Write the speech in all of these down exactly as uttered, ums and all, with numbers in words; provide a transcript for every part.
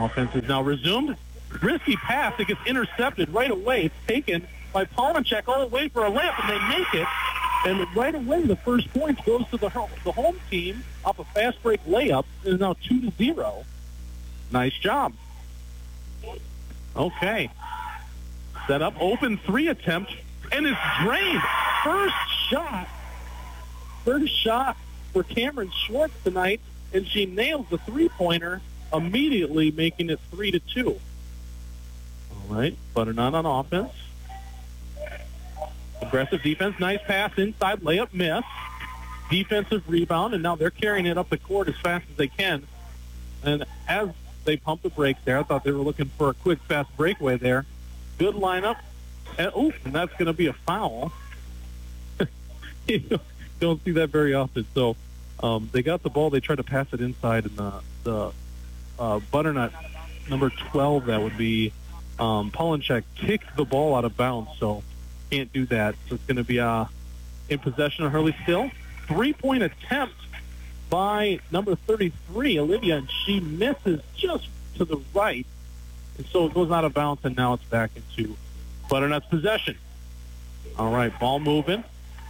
Offense is now resumed. Risky pass. It gets intercepted right away. It's taken by Polonchek all the way for a layup, and they make it. And right away, the first point goes to the home, the home team off a fast break layup. It is now two to zero. Nice job. Okay. Set up, open three attempt, and it's drained. First shot. First shot for Cameron Schwartz tonight, and she nails the three-pointer, immediately making it three to two. All right, Butternut on offense. Aggressive defense, nice pass inside, layup miss. Defensive rebound, and now they're carrying it up the court as fast as they can. And as they pump the brakes there, I thought they were looking for a quick, fast breakaway there. Good lineup. And, ooh, and that's going to be a foul. You don't see that very often. So um, they got the ball. They tried to pass it inside, and the, the uh, Butternut, number twelve, that would be um, Polonchek, kicked the ball out of bounds. So can't do that. So it's going to be uh, in possession of Hurley still. Three-point attempt by number thirty-three, Olivia, and she misses just to the right. And so it goes out of bounds, and now it's back into Butternut's possession. All right, ball moving.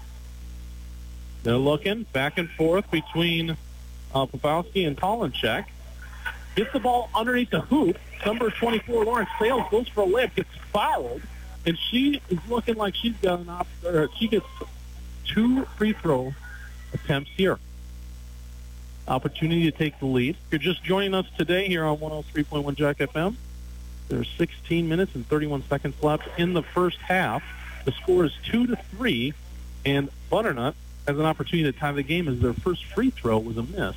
They're looking back and forth between uh, Popowski and Polonchek. Gets the ball underneath the hoop. Number twenty-four, Lauren Sales, goes for a layup, gets fouled. And she is looking like she's got an op- or she gets two free throw attempts here. Opportunity to take the lead. If you're just joining us today here on one oh three point one Jack F M, there's sixteen minutes and thirty-one seconds left in the first half. The score is two to three, and Butternut has an opportunity to tie the game as their first free throw was a miss.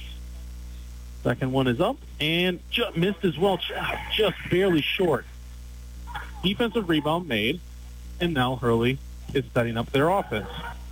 Second one is up and just missed as well, just barely short. Defensive rebound made, and now Hurley is setting up their offense.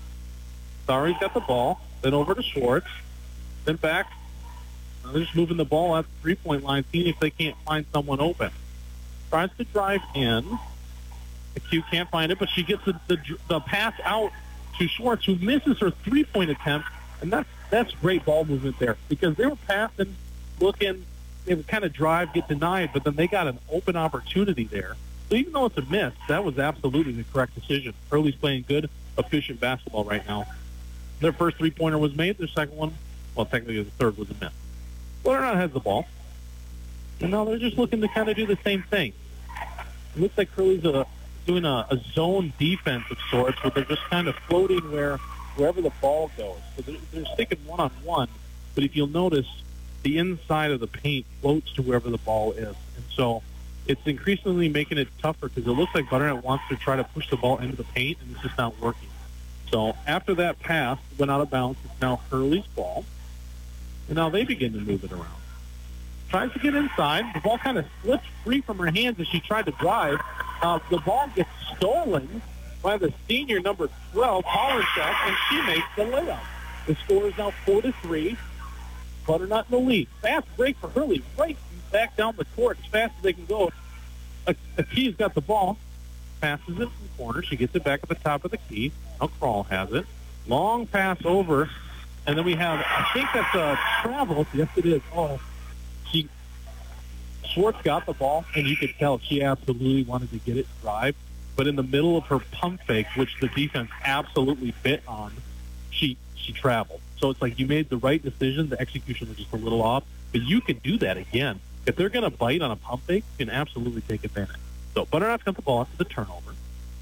Sari's got the ball, then over to Schwartz, then back. Now they're just moving the ball at the three-point line, seeing if they can't find someone open. Tries to drive in. The Q can't find it, but she gets the, the, the pass out to Schwartz, who misses her three-point attempt, and that's, that's great ball movement there because they were passing, looking, they would kind of drive, get denied, but then they got an open opportunity there. So even though it's a miss, that was absolutely the correct decision. Hurley's playing good, efficient basketball right now. Their first three-pointer was made. Their second one, well, technically the third was a miss. Butternut has the ball. And now they're just looking to kind of do the same thing. It looks like Hurley's a, doing a, a zone defense of sorts, where they're just kind of floating where wherever the ball goes. So they're, they're sticking one-on-one, but if you'll notice, the inside of the paint floats to wherever the ball is. And so it's increasingly making it tougher because it looks like Butternut wants to try to push the ball into the paint, and it's just not working. So after that pass went out of bounds, it's now Hurley's ball. And now they begin to move it around. Tries to get inside. The ball kind of slips free from her hands as she tried to drive. Uh, the ball gets stolen by the senior number twelve, Polonchek, and she makes the layup. The score is now four to three. Butternut in the lead. Fast break for Hurley. Right back down the court as fast as they can go. Aki's got the ball. Passes it in the corner. She gets it back at the top of the key. Now Kroll has it. Long pass over. And then we have, I think that's a travel. Yes, it is. Oh, she, Schwartz got the ball, and you could tell she absolutely wanted to get it drive. But in the middle of her pump fake, which the defense absolutely bit on, she she traveled. So it's like you made the right decision. The execution was just a little off. But you can do that again. If they're going to bite on a pump fake, you can absolutely take advantage. So Butternut's got the ball after the turnover.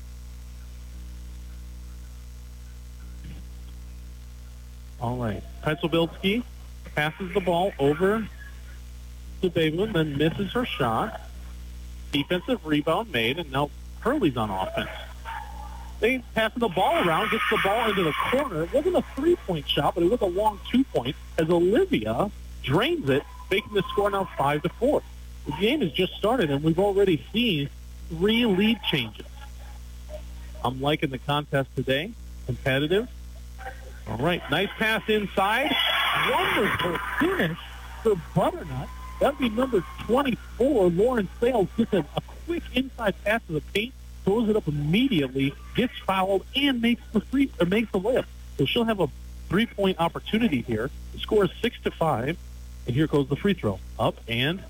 All right. Petzelbilski passes the ball over to Bateman, then misses her shot. Defensive rebound made, and now Hurley's on offense. They passing the ball around, gets the ball into the corner. It wasn't a three-point shot, but it was a long two-point as Olivia drains it, making the score now five to four. The game has just started, and we've already seen three lead changes. I'm liking the contest today. Competitive. All right, nice pass inside. Wonderful finish for Butternut. That would be number twenty-four, Lauren Sales, gets a, a quick inside pass to the paint, throws it up immediately, gets fouled, and makes the free or makes the layup. So she'll have a three-point opportunity here. The score is six to five, and here goes the free throw. Up and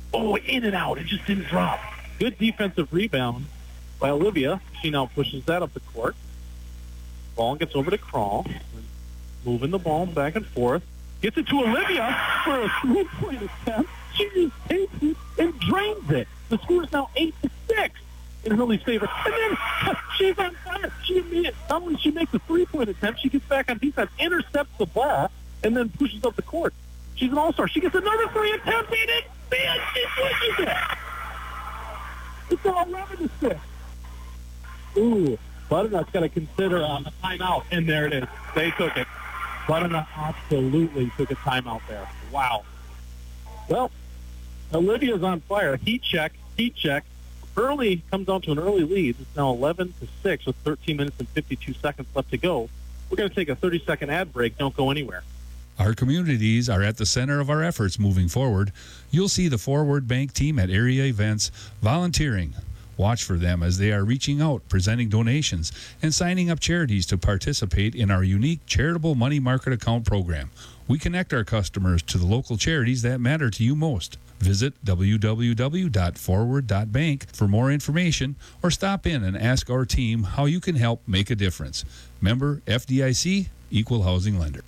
Oh, in and out. It just didn't drop. Good defensive rebound by Olivia. She now pushes that up the court. Ball gets over to Crawl. Moving the ball back and forth. Gets it to Olivia for a three-point attempt. She just takes it and drains it. The score is now eight to six in Hurley's favor. And then she's on fire. She immediately, not only she makes a three-point attempt, she gets back on defense, intercepts the ball, and then pushes up the court. She's an all-star. She gets another three attempt, and it, man, she pushes it. It's all eleven to six. Ooh, Butternut's got to consider um, a timeout, and there it is. They took it. Butternut absolutely took a timeout there. Wow. Well, Olivia's on fire. Heat check, heat check. Hurley comes down to an early lead. It's now eleven to six with thirteen minutes and fifty-two seconds left to go. We're going to take a thirty-second ad break. Don't go anywhere. Our communities are at the center of our efforts moving forward. You'll see the Forward Bank team at area events volunteering. Watch for them as they are reaching out, presenting donations, and signing up charities to participate in our unique charitable money market account program. We connect our customers to the local charities that matter to you most. Visit w w w dot forward dot bank for more information or stop in and ask our team how you can help make a difference. Member F D I C, Equal Housing Lender.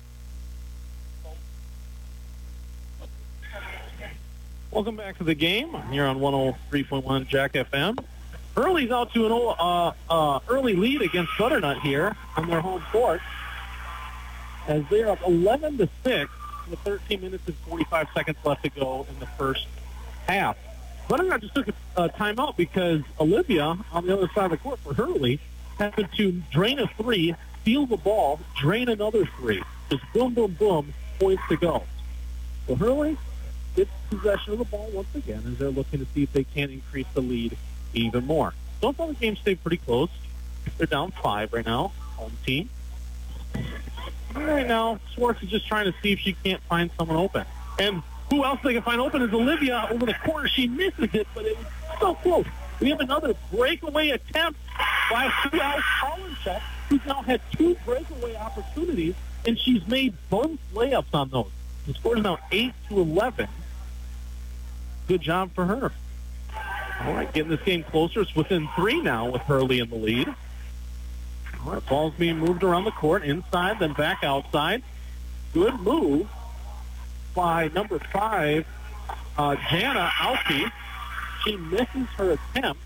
Welcome back to the game here on one oh three point one Jack F M. Hurley's out to an uh, uh, early lead against Butternut here on their home court as they're up eleven to six with thirteen minutes and forty-five seconds left to go in the first half. Butternut just took a, a timeout because Olivia on the other side of the court for Hurley happened to drain a three, steal the ball, drain another three. Just boom, boom, boom, points to go. So Hurley gets possession of the ball once again as they're looking to see if they can increase the lead even more. So far the game stayed pretty close. They're down five right now, home team. Right now, Swartz is just trying to see if she can't find someone open. And who else they can find open is Olivia over the corner. She misses it, but it was so close. We have another breakaway attempt by Alex Hollenchuk, who's now had two breakaway opportunities, and she's made both layups on those. The score is now eight to eleven. Good job for her. All right, getting this game closer. It's within three now with Hurley in the lead. All right, ball's being moved around the court, inside, then back outside. Good move by number five, uh, Jana Alki. She misses her attempt,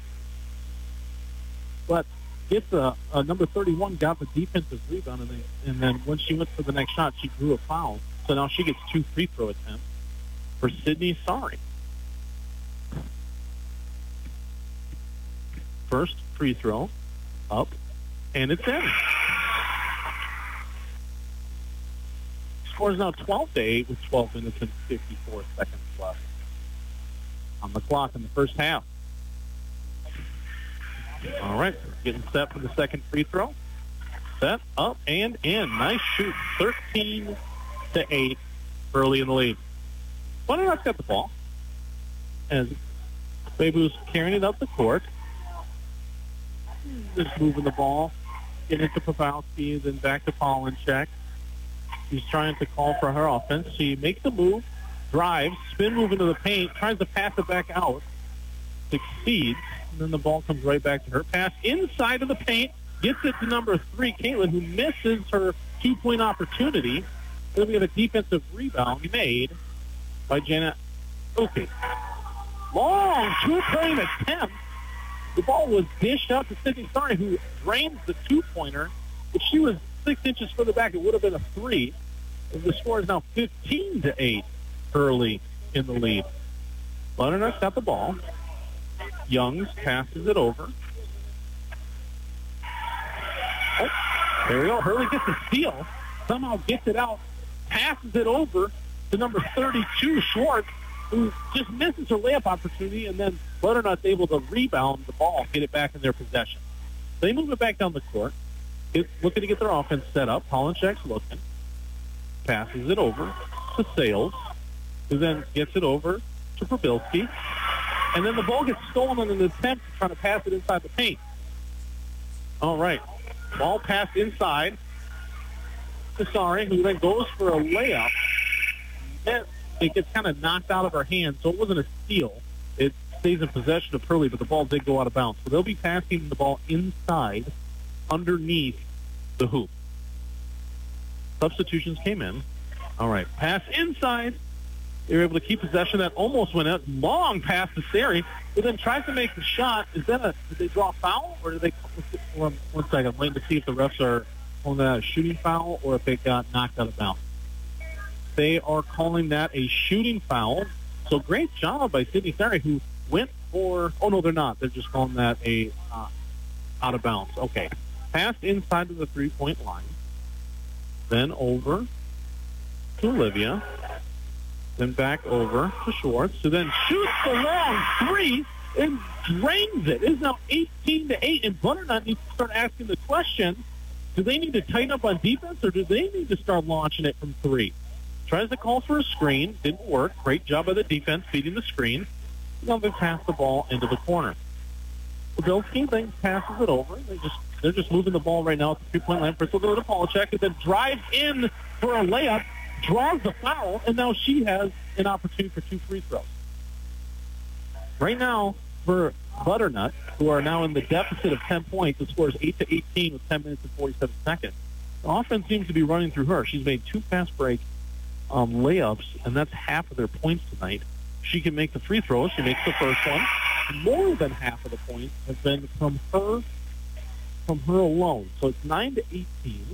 but gets a, a number thirty-one, got the defensive rebound, and then, and then when she went for the next shot, she drew a foul. So now she gets two free throw attempts for Sydney Sorry. First free throw, up, and it's in. Score is now twelve to eight with twelve minutes and fifty-four seconds left on the clock in the first half. All right, getting set for the second free throw. Set, up, and in. Nice shoot. thirteen to eight early in the lead. Butternut's got the ball as Bebu's carrying it up the court. Just moving the ball. Getting it to Pavelski, then back to Pollencheck. She's trying to call for her offense. She makes the move, drives, spin move into the paint, tries to pass it back out. Succeeds. And then the ball comes right back to her. Pass inside of the paint. Gets it to number three, Caitlin, who misses her two-point opportunity. Then we have a defensive rebound made by Janet Oki. Long two-point attempt. The ball was dished out to Sydney Sorry, who drains the two-pointer. If she was six inches further back, it would have been a three. And the score is now fifteen to eight early in the lead. Butternut's got the ball. Youngs passes it over. Oh, there we go. Hurley gets a steal. Somehow gets it out. Passes it over to number thirty-two, Schwartz, who just misses her layup opportunity, and then Butternut's able to rebound the ball, get it back in their possession. They move it back down the court, get, looking to get their offense set up. Pollencheck's looking. Passes it over to Sales, who then gets it over to Probilski. And then the ball gets stolen in an attempt to try to pass it inside the paint. All right. Ball passed inside to Sorry, who then goes for a layup. it gets kind of knocked out of her hand, so it wasn't a steal. It stays in possession of Hurley, but the ball did go out of bounds. So they'll be passing the ball inside, underneath the hoop. Substitutions came in. All right, pass inside. They were able to keep possession. That almost went out. Long pass to Sari, who then tries to make the shot. Is that a, did they draw a foul, or did they, one, one second, I'm waiting to see if the refs are on that shooting foul or if it got knocked out of bounds. They are calling that a shooting foul. So great job by Sydney Sari, who went for, oh no, they're not. They're just calling that a uh, out of bounds. Okay. Passed inside of the three-point line. Then over to Olivia. Then back over to Schwartz, who then shoots the long three and drains it. It is now eighteen to eight, and Butternut needs to start asking the question, do they need to tighten up on defense, or do they need to start launching it from three? Tries to call for a screen. Didn't work. Great job by the defense beating the screen. Now they pass the ball into the corner. Pabilski then passes it over. They just, they're just moving the ball right now at the three-point line. First, we'll go to Polachek, and then drives in for a layup, draws the foul, and now she has an opportunity for two free throws. Right now, for Butternut, who are now in the deficit of ten points, the score is eight to eighteen with ten minutes and forty-seven seconds. The offense seems to be running through her. She's made two fast break um, layups, and that's half of their points tonight. She can make the free throws. She makes the first one. More than half of the points have been from her, from her alone. So it's nine to eighteen.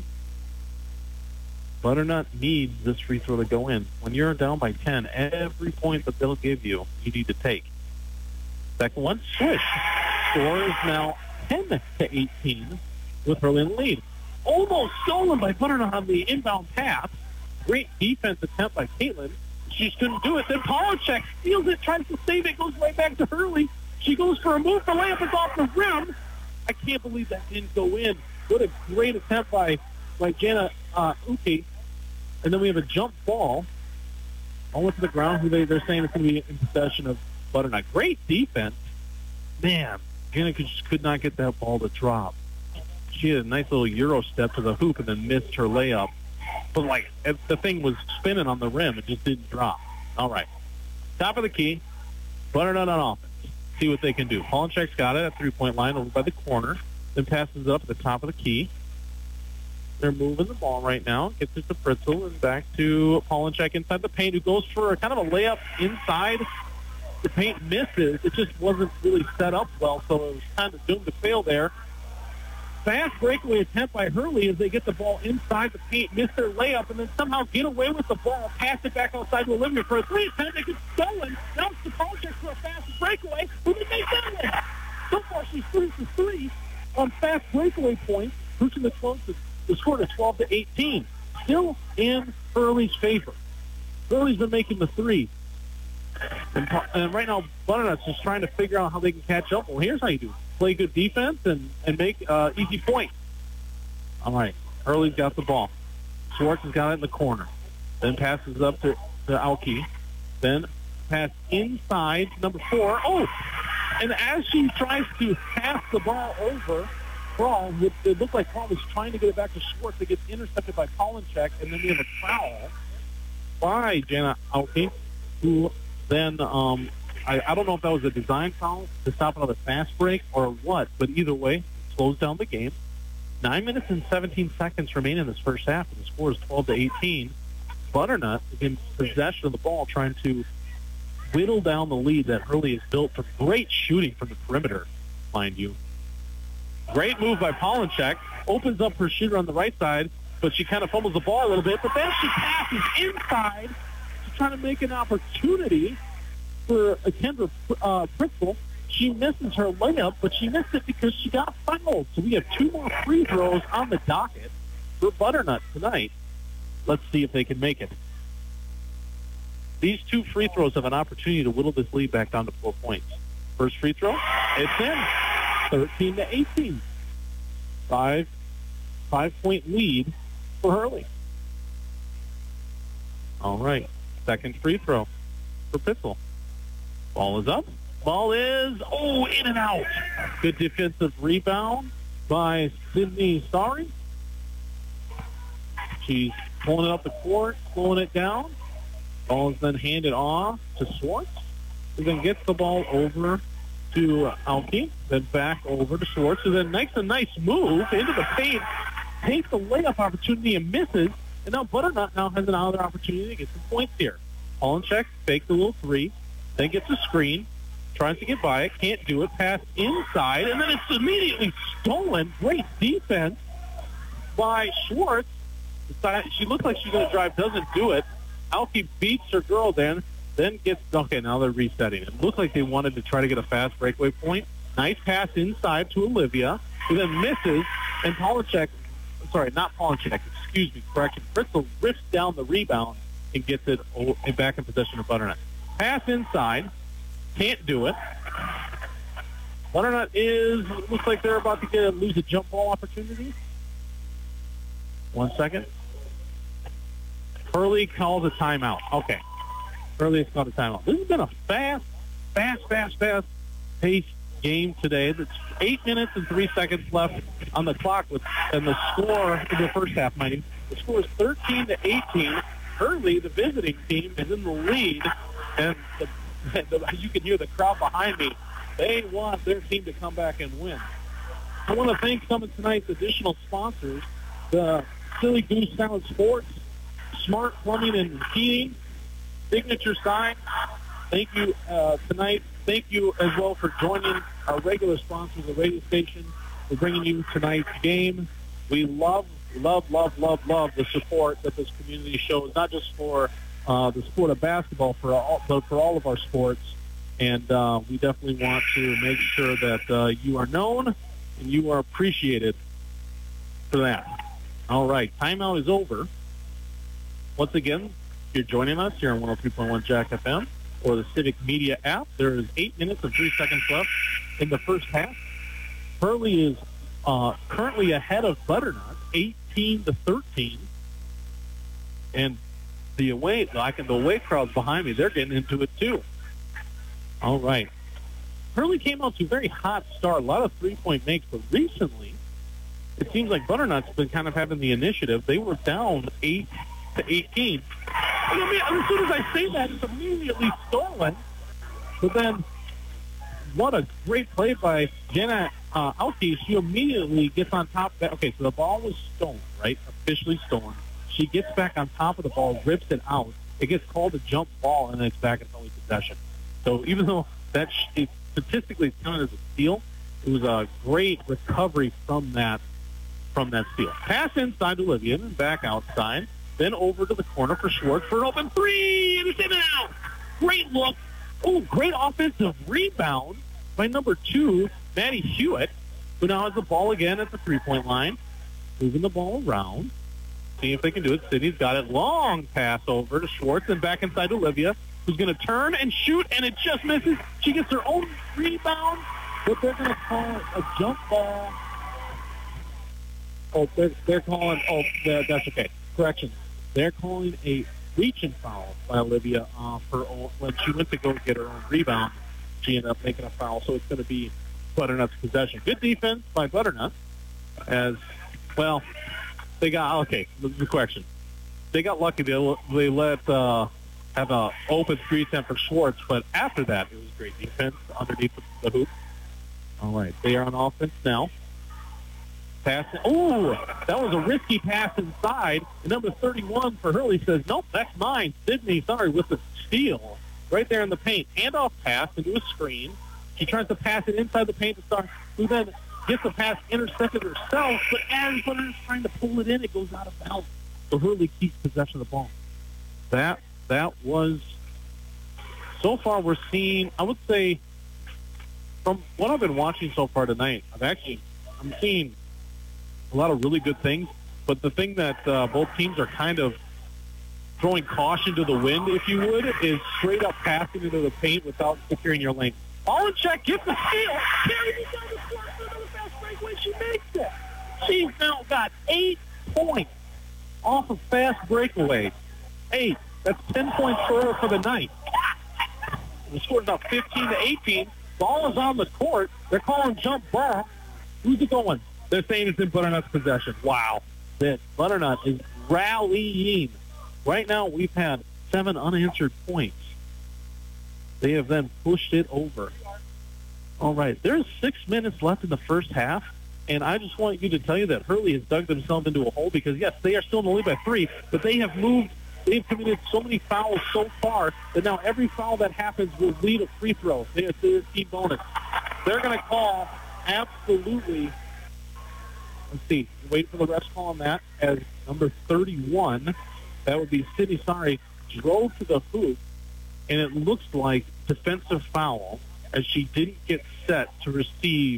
Butternut needs this free throw to go in. When you're down by ten, every point that they'll give you, you need to take. Second one, switch. Score is now ten to eighteen with Hurley in the lead. Almost stolen by Butternut on the inbound pass. Great defense attempt by Caitlin. She just couldn't do it. Then Polachek steals it, tries to save it, goes right back to Hurley. She goes for a move. The layup is off the rim. I can't believe that didn't go in. What a great attempt by, by Jana uh, Uke. And then we have a jump ball all the way to the ground. Who they, they're saying it's going to be in possession of Butternut. Great defense. Man, Jana could, just could not get that ball to drop. She had a nice little Euro step to the hoop and then missed her layup. But, like, the thing was spinning on the rim. It just didn't drop. All right. Top of the key. Butternut on offense. See what they can do. Polachek's got it at three-point line over by the corner. Then passes it up at the top of the key. They're moving the ball right now. Gets it to Fritzl and back to Polachek inside the paint, who goes for a kind of a layup inside. The paint misses. It just wasn't really set up well, so it was kind of doomed to fail there. Fast breakaway attempt by Hurley as they get the ball inside the paint, miss their layup, and then somehow get away with the ball, pass it back outside to Olivia for a three attempt. It gets stolen. Now it's the Polachek for a fast breakaway. Who did they that one? So far, she's three for three on fast breakaway points, pushing the twelve to the score to twelve to eighteen. Still in Hurley's favor. Hurley's been making the three. And, and right now, Butternut's just trying to figure out how they can catch up. Well, here's how you do it. Play good defense and, and make uh, easy points. All right. Hurley's got the ball. Schwartz has got it in the corner. Then passes up to, to Auke. Then pass inside, number four. Oh! And as she tries to pass the ball over, Brawl, it looked like Brawl was trying to get it back to Schwartz. It gets intercepted by Polachek, and then we have a foul by Jana Auke, who then, um, I, I don't know if that was a design foul to stop another fast break or what, but either way, it slows down the game. Nine minutes and seventeen seconds remain in this first half, and the score is twelve to eighteen. Butternut is in possession of the ball, trying to whittle down the lead that Hurley has built for great shooting from the perimeter, mind you. Great move by Polachek. Opens up her shooter on the right side, but she kind of fumbles the ball a little bit. But then she passes inside to try to make an opportunity for a Kendra uh, Fritzl. She misses her layup, but she missed it because she got fouled. So we have two more free throws on the docket for Butternut tonight. Let's see if they can make it. These two free throws have an opportunity to whittle this lead back down to four points. First free throw, it's in. thirteen to eighteen. Five, five-point lead for Hurley. All right. Second free throw for Fritzl. Ball is up. Ball is, oh, in and out. Good defensive rebound by Sydney Sari. She's pulling it up the court, slowing it down. Ball is then handed off to Schwartz, who then gets the ball over to Alki, then back over to Schwartz, who then makes a nice move into the paint, takes a layup opportunity and misses, and now Butternut now has another opportunity to get some points here. Pollencheck fakes a little three, then gets a screen, tries to get by it, can't do it, pass inside, and then it's immediately stolen. Great defense by Schwartz. She looks like she's going to drive, doesn't do it. Alki beats her girl then, then gets, okay, now they're resetting. It looks like they wanted to try to get a fast breakaway point. Nice pass inside to Olivia, who then misses, and Pollencheck, sorry, not Pollencheck, excuse me, correction. Crystal rips down the rebound and gets it back in possession of Butternut. Pass inside, can't do it. Butternut is, looks like they're about to get a, lose a jump ball opportunity. One second. Hurley calls a timeout. Okay. Hurley has called a timeout. This has been a fast, fast, fast, fast paced game today. It's eight minutes and three seconds left on the clock, with and the score in the first half, mind you. The score is thirteen to eighteen. Hurley, the visiting team, is in the lead, and the, the, as you can hear the crowd behind me, they want their team to come back and win. I want to thank some of tonight's additional sponsors, the Silly Goose Sound Sports, Smart Plumbing and Heating, Signature Sign. Thank you uh, tonight. Thank you as well for joining our regular sponsors of the radio station for bringing you tonight's game. We love, love, love, love, love the support that this community shows, not just for uh, the sport of basketball, for all, but for all of our sports. And uh, we definitely want to make sure that uh, you are known and you are appreciated for that. All right, timeout is over. Once again, if you're joining us here on one oh three point one Jack F M or the Civic Media app, there is eight minutes and three seconds left in the first half. Hurley is uh, currently ahead of Butternut, eighteen to thirteen. And the away, like the away crowds behind me, they're getting into it too. All right. Hurley came out to a very hot start, a lot of three-point makes, but recently it seems like Butternut's been kind of having the initiative. They were down eight to eighteen. I mean, as soon as I say that, it's immediately stolen. But then, what a great play by Jenna uh, Alki. She immediately gets on top of that. Okay, so the ball was stolen, right? Officially stolen. She gets back on top of the ball, rips it out. It gets called a jump ball, and then it's back in Hurley possession. So even though that sh- statistically is counted as a steal, it was a great recovery from that from that steal. Pass inside to Olivia and back outside. Then over to the corner for Schwartz for an open three, and it's in and out. Great look. Oh, great offensive rebound by number two, Maddie Hewitt, who now has the ball again at the three-point line. Moving the ball around. See if they can do it. Sydney's got it. Long pass over to Schwartz and back inside to Olivia, who's going to turn and shoot, and it just misses. She gets her own rebound, but they're going to call a jump ball. Oh, they're, they're calling, oh, that's okay. Correction. They're calling a reach and foul by Olivia uh, for when she went to go get her own rebound. She ended up making a foul, so it's going to be Butternut's possession. Good defense by Butternut. As well, they got okay. The correction, they got lucky. They, they let uh, have a open three attempt for Schwartz, but after that, it was great defense underneath the hoop. All right, they are on offense now. Pass. Oh, that was a risky pass inside. And number thirty-one for Hurley says, nope, that's mine. Sydney, sorry, with the steal right there in the paint. Handoff pass into a screen. She tries to pass it inside the paint to Star, who then gets the pass intercepted herself. But as Butternut's trying to pull it in, it goes out of bounds. So Hurley keeps possession of the ball. That that was, so far we're seeing, I would say, from what I've been watching so far tonight, I've actually, I'm seeing a lot of really good things, but the thing that uh, both teams are kind of throwing caution to the wind, if you would, is straight up passing into the paint without securing your lane. Pollencheck gets the steal, carries it down the court for the fast breakaway. She makes it. She's now got eight points off of fast breakaway. Eight. That's ten points for her for the night. The score's now fifteen to eighteen. Ball is on the court. They're calling jump ball. Who's it going? They're saying it's in Butternut's possession. Wow. That Butternut is rallying. Right now, we've had seven unanswered points. They have then pushed it over. All right, there's six minutes left in the first half, and I just want you to tell you that Hurley has dug themselves into a hole because, yes, they are still in the lead by three, but they have moved, they've committed so many fouls so far that now every foul that happens will lead a free throw. It's their team bonus. They're going to call absolutely, let's see, wait for the refs call on that, as number thirty-one, that would be Sydney Sari, drove to the hoop, and it looks like defensive foul as she didn't get set to receive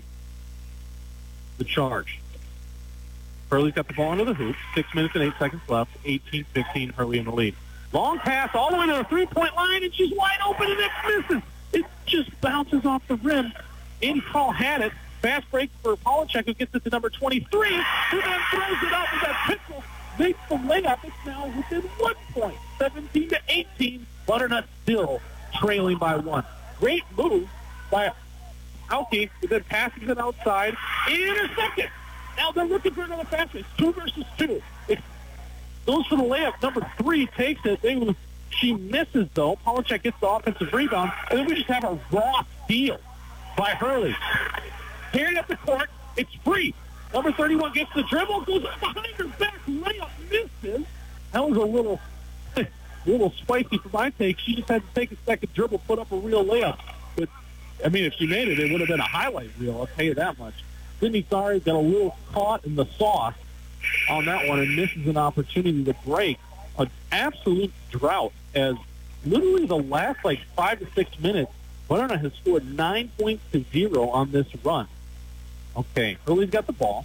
the charge. Hurley's got the ball into the hoop. Six minutes and eight seconds left. eighteen fifteen, Hurley in the lead. Long pass all the way to the three-point line, and she's wide open, and it misses. It just bounces off the rim. Andy Call had it. Fast break for Polachek, who gets it to number twenty-three, who then throws it out with that pistol. Makes the layup. It's now within one point. seventeen to eighteen. Butternut still trailing by one. Great move by Alki, who then passes it outside. Intercepted. Now they're looking for another fast break. Two versus two. It goes for the layup. Number three takes it. They, she misses, though. Polachek gets the offensive rebound. And then we just have a raw steal by Hurley. Carried up the court. It's free. Number thirty-one gets the dribble, goes behind her back, layup misses. That was a little, a little spicy for my take. She just had to take a second dribble, put up a real layup. But, I mean, if she made it, it would have been a highlight reel, I'll tell you that much. Sydney Sari got a little caught in the sauce on that one and misses an opportunity to break an absolute drought as literally the last, like, five to six minutes, Butternut has scored nine points to zero on this run. Okay, Hurley's got the ball,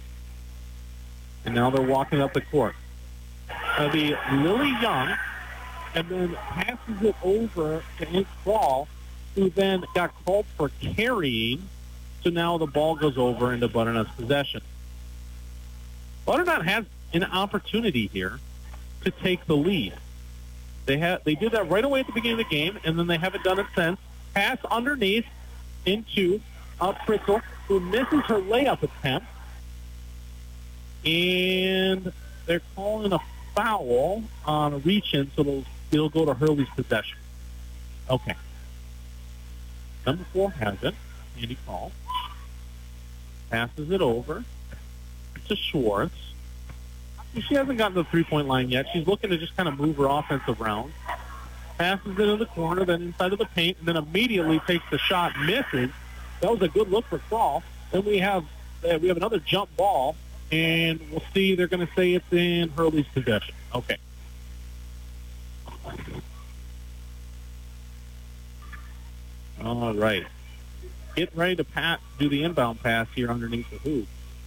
and now they're walking up the court. It'll be Lily Young, and then passes it over to Ink Ball, who then got called for carrying, so now the ball goes over into Butternut's possession. Butternut has an opportunity here to take the lead. They had they did that right away at the beginning of the game, and then they haven't done it since. Pass underneath into uh, Fritzl, who misses her layup attempt. And they're calling a foul on a reach-in, so it'll, it'll go to Hurley's possession. Okay. Number four has it. Andy Call. Passes it over to Schwartz. She hasn't gotten to the three-point line yet. She's looking to just kind of move her offense around. Passes it in the corner, then inside of the paint, and then immediately takes the shot, misses. That was a good look for Crawl. Then we have uh, we have another jump ball, and we'll see. They're going to say it's in Hurley's possession. Okay. All right. Get ready to pat, do the inbound pass here underneath the hoop.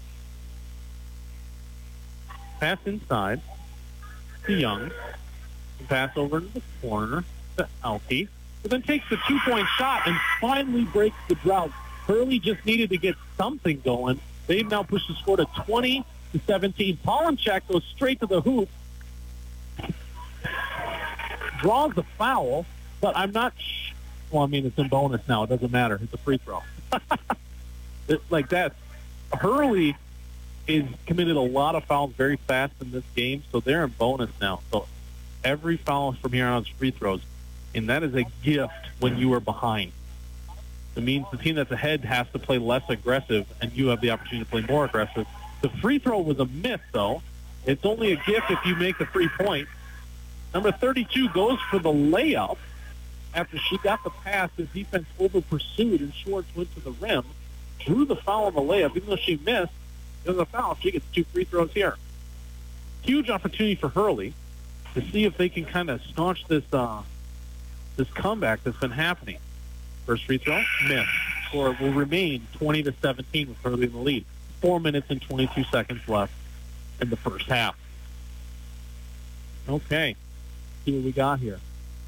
Pass inside to Young. Pass over to the corner to Alki, who then takes the two-point shot and finally breaks the drought. Hurley just needed to get something going. They've now pushed the score to twenty to seventeen. Polachek goes straight to the hoop, draws the foul, but I'm not sh- well, I mean, it's in bonus now. It doesn't matter. It's a free throw. It's like that. Hurley is committed a lot of fouls very fast in this game, so they're in bonus now. So every foul from here on is free throws, and that is a gift when you are behind. It means the team that's ahead has to play less aggressive, and you have the opportunity to play more aggressive. The free throw was a miss, though. It's only a gift if you make the free point. Number thirty-two goes for the layup. After she got the pass, the defense over-pursued, and Schwartz went to the rim, drew the foul on the layup. Even though she missed, it was a foul. She gets two free throws here. Huge opportunity for Hurley to see if they can kind of staunch this uh, this comeback that's been happening. First free throw, miss. Score will remain twenty to seventeen with Hurley in the lead. Four minutes and twenty-two seconds left in the first half. Okay, see what we got here.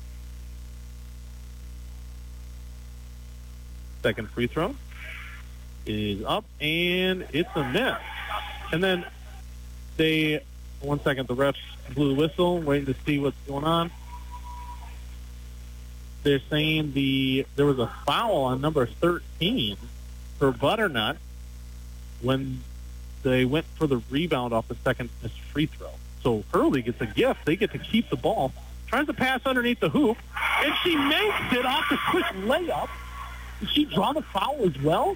Second free throw is up, and it's a miss. And then they, one second, the refs blew the whistle, waiting to see what's going on. They're saying the there was a foul on number thirteen for Butternut when they went for the rebound off the second missed free throw. So Hurley gets a gift. They get to keep the ball. tries to pass underneath the hoop, and she makes it off the quick layup. Did she draw the foul as well?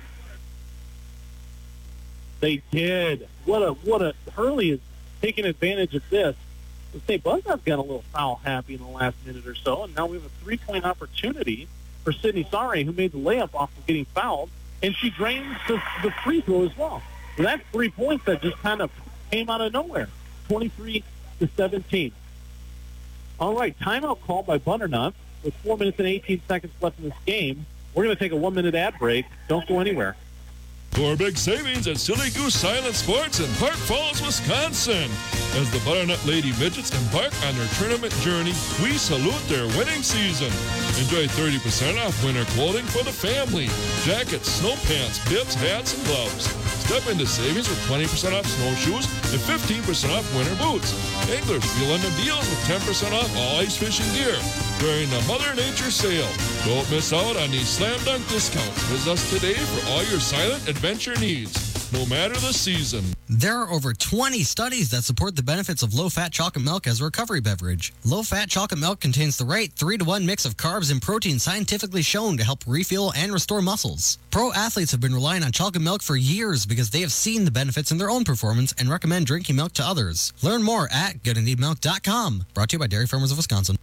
They did. What a what a Hurley is taking advantage of this. Let's say Bucknell's got a little foul happy in the last minute or so, and now we have a three-point opportunity for Sydney Sare, who made the layup off of getting fouled, and she drains the, the free throw as well. So that's three points that just kind of came out of nowhere, twenty-three to seventeen. All right, timeout called by Butternut with four minutes and eighteen seconds left in this game. We're going to take a one-minute ad break. Don't go anywhere. For big savings at Silly Goose Silent Sports in Park Falls, Wisconsin. As the Butternut Lady Midgets embark on their tournament journey, we salute their winning season. Enjoy thirty percent off winter clothing for the family. Jackets, snow pants, bibs, hats, and gloves. Step into savings with twenty percent off snowshoes and fifteen percent off winter boots. Anglers feel in the deals with ten percent off all ice fishing gear during the Mother Nature sale. Don't miss out on these slam dunk discounts. Visit us today for all your silent adventure needs, no matter the season. There are over twenty studies that support the benefits of low-fat chocolate milk as a recovery beverage. Low-fat chocolate milk contains the right three to one mix of carbs and protein scientifically shown to help refuel and restore muscles. Pro athletes have been relying on chocolate milk for years because they have seen the benefits in their own performance and recommend drinking milk to others. Learn more at good indeed milk dot com. Brought to you by Dairy Farmers of Wisconsin.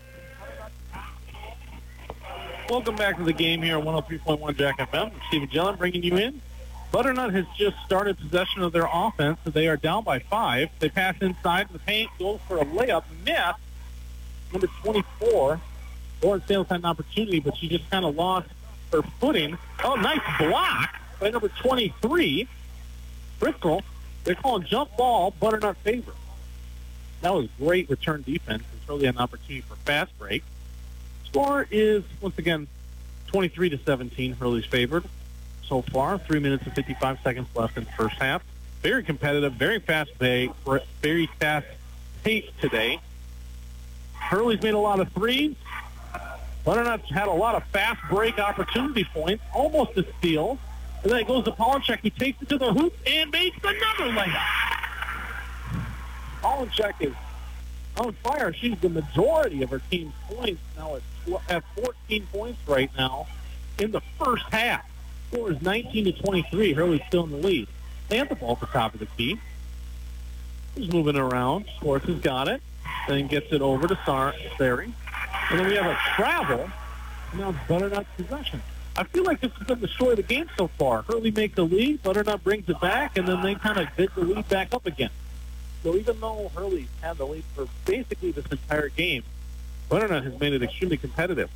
Welcome back to the game here at one oh three point one Jack F M. Stephen Gillen bringing you in. Butternut has just started possession of their offense, so they are down by five. They pass inside the paint, goes for a layup, miss. Number twenty-four, Lauren Sales had an opportunity, but she just kind of lost her footing. Oh, nice block by number twenty-three, Bristol. They're calling jump ball, Butternut favor. That was great return defense. It's really an opportunity for fast break. Score is, once again, twenty-three to seventeen, Hurley's favored so far. Three minutes and fifty-five seconds left in the first half. Very competitive, very fast pace, very fast pace today. Hurley's made a lot of threes. Butternut's had a lot of fast break opportunity points, almost a steal. And then it goes to Polachek. He takes it to the hoop and makes another layup. Polachek is on fire. She's the majority of her team's points now at, at fourteen points right now in the first half. Score is nineteen to twenty-three. Hurley's still in the lead. They have the ball at the top of the key. He's moving around. Schwartz has got it. Then gets it over to Sar- Sari. And then we have a travel. And now it's Butternut's possession. I feel like this has been the story of the game so far. Hurley makes the lead. Butternut brings it back, and then they kind of dig the lead back up again. So even though Hurley had the lead for basically this entire game, Butternut has made it extremely competitive.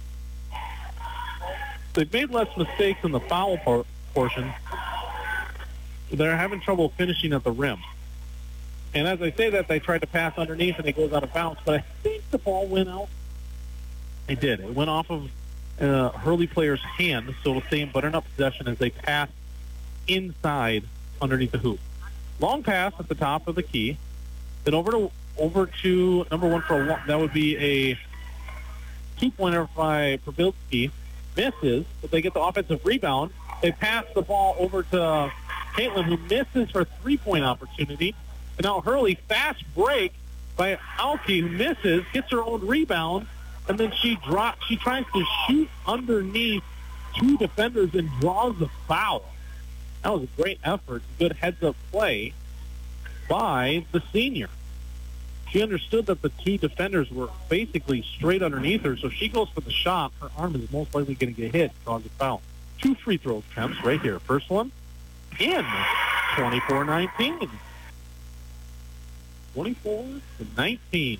They've made less mistakes in the foul por- portion. They're having trouble finishing at the rim. And as I say that, they tried to pass underneath and it goes out of bounds, but I think the ball went out. It did. It went off of uh, Hurley player's hand, so it'll stay in Butternut possession as they pass inside underneath the hoop. Long pass at the top of the key. Then over to over to number one for a one. That would be a two-pointer by Probilski. Misses, but they get the offensive rebound. They pass the ball over to Caitlin, who misses her three-point opportunity. And now Hurley, fast break by Alki, who misses, gets her own rebound, and then she drops. She tries to shoot underneath two defenders and draws the foul. That was a great effort, good heads-up play by the senior. She understood that the two defenders were basically straight underneath her, so she goes for the shot. Her arm is most likely going to get hit, draws a foul. Two free throw attempts right here. First one, in twenty-four nineteen. twenty-four to nineteen.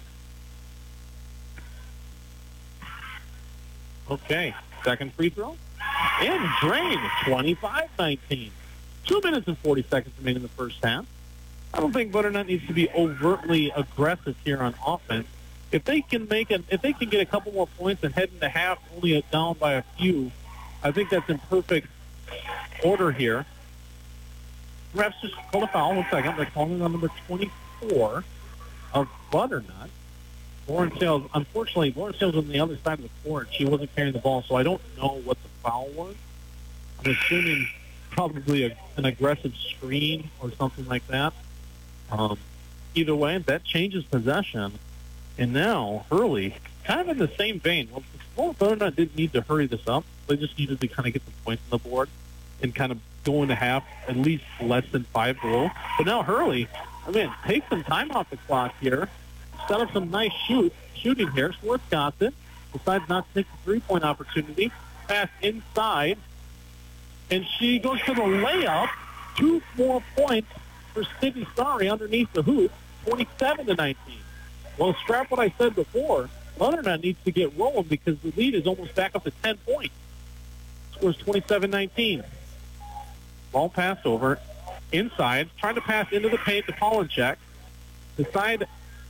Okay, second free throw. And drain, twenty-five nineteen. Two minutes and forty seconds remain in the first half. I don't think Butternut needs to be overtly aggressive here on offense. If they can make it, if they can get a couple more points and head into half only down by a few, I think that's in perfect order here. Refs just called a foul. One second. They're calling on number twenty-four of Butternut. Lauren Sales, unfortunately, Lauren Sales was on the other side of the court. She wasn't carrying the ball, so I don't know what the foul was. I'm assuming probably a, an aggressive screen or something like that. Um, either way, that changes possession. And now Hurley, kind of in the same vein. Well, well Butternut didn't need to hurry this up. They just needed to kind of get the points on the board and kind of go into half at least less than five below. But now Hurley, I mean, take some time off the clock here. Set up some nice shoot, shooting here. Swartzgossen decides not to take the three-point opportunity. Pass inside. And she goes for the layup. Two more points for Sydney Sari underneath the hoop. twenty-seven to nineteen. Well, strap what I said before. Butternut needs to get rolling because the lead is almost back up to ten points. Scores twenty-seven nineteen. Ball passed over. Inside. Trying to pass into the paint to Pollencheck. Decide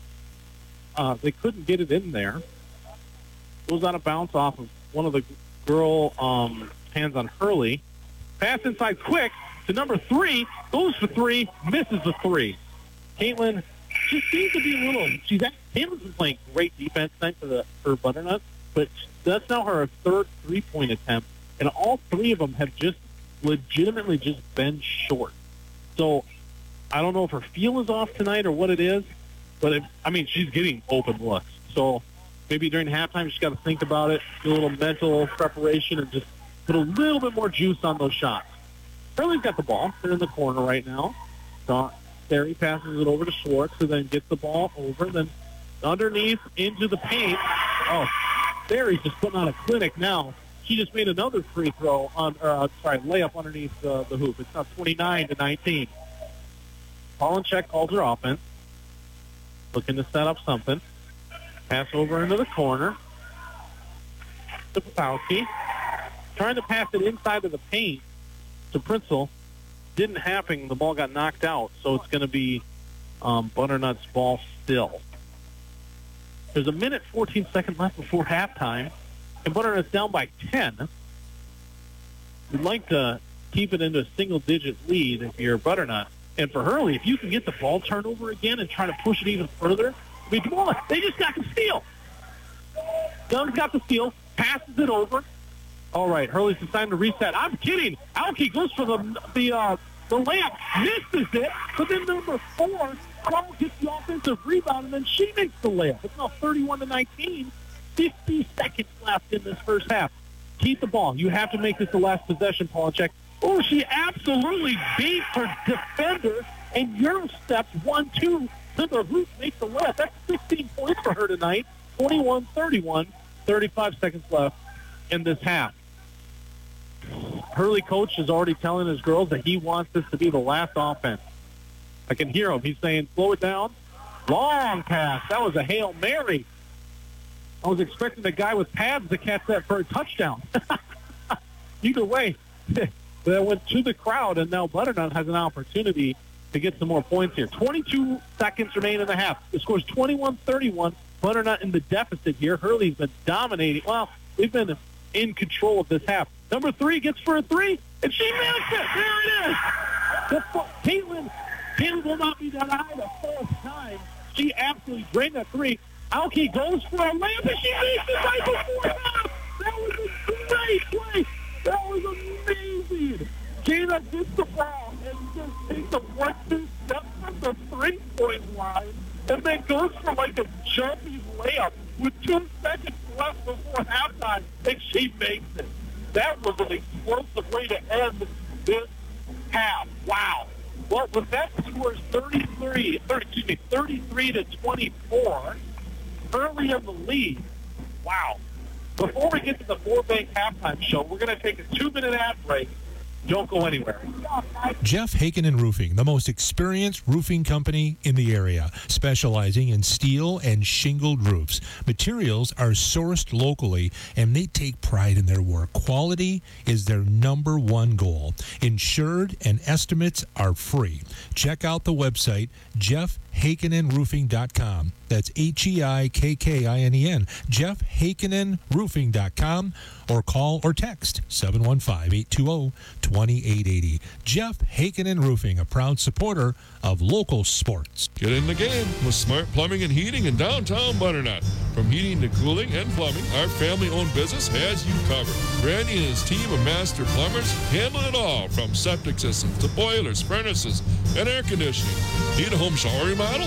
uh, they couldn't get it in there. Goes out of bounds off of one of the girl um, hands on Hurley. Pass inside quick to number three. Goes for three. Misses the three. Caitlin, she seems to be a little. She's Caitlin's been playing great defense tonight for the for Butternut, but that's now her third three-point attempt, and all three of them have just legitimately just been short. So I don't know if her feel is off tonight or what it is, but it, I mean she's getting open looks. So maybe during halftime she's got to think about it, do a little mental preparation, and just put a little bit more juice on those shots. Hurley's got the ball. They're in the corner right now. So Terry passes it over to Schwartz, who then gets the ball over, then underneath into the paint. Oh, Terry's just putting on a clinic now. She just made another free throw on, or uh, sorry, layup underneath uh, the hoop. It's now twenty-nine to nineteen. Pollencheck calls her offense, looking to set up something. Pass over into the corner to Popowski. Trying to pass it inside of the paint to Pritzel. Didn't happen. The ball got knocked out, so it's going to be um, Butternut's ball still. There's a minute, fourteen seconds left before halftime, and Butternut's down by ten. We'd like to keep it into a single-digit lead if you're Butternut. And for Hurley, if you can get the ball turnover again and try to push it even further, I mean, come on, they just got the steal. Dunn's got the steal, passes it over. All right, Hurley's deciding to reset. I'm kidding. Alki goes for the the uh, the layup, misses it, but then number four, Carl gets the offensive rebound, and then she makes the layup. It's now thirty-one to nineteen. fifty seconds left in this first half. Keep the ball. You have to make this the last possession, Pollencheck. Oh, she absolutely beat her defender, and Euro steps one two to the hoop, makes the layup. That's sixteen points for her tonight. twenty-one thirty-one. thirty-five seconds left in this half. Hurley coach is already telling his girls that he wants this to be the last offense. I can hear him. He's saying, slow it down. Long pass. That was a Hail Mary. I was expecting the guy with pads to catch that for a touchdown. Either way, that went to the crowd, and now Butternut has an opportunity to get some more points here. twenty-two seconds remain in the half. The score's twenty-one thirty-one. Butternut in the deficit here. Hurley's been dominating. Well, they've been in control of this half. Number three gets for a three, and she makes it. There it is. The, Caitlin, Caitlin will not be denied a fourth time. She absolutely drained that three. Alki goes for a layup, and she makes it right before half. That was a great play. That was amazing. Jada gets the ball and just takes a one, two steps from the three-point line, and then goes for like a jumpy layup with two seconds left before halftime, and she makes it. That was an explosive way to end this half. Wow. Well, with that score is thirty-three, thirty, excuse me, thirty-three to twenty-four, early in the lead. Wow. Before we get to the four-bank halftime show, we're going to take a two-minute ad break. Don't go anywhere. Jeff Hakenin Roofing, the most experienced roofing company in the area, specializing in steel and shingled roofs. Materials are sourced locally, and they take pride in their work. Quality is their number one goal. Insured and estimates are free. Check out the website, jeff hakenin roofing dot com. That's H E I K K I N E N, jeff hakenin roofing dot com, or call or text seven one five, eight two zero, two eight eight zero. Jeff Hakenin Roofing, a proud supporter of local sports. Get in the game with Smart Plumbing and Heating in downtown Butternut. From heating to cooling and plumbing, our family-owned business has you covered. Randy and his team of master plumbers handle it all, from septic systems to boilers, furnaces, and air conditioning. Need a home shower remodel? We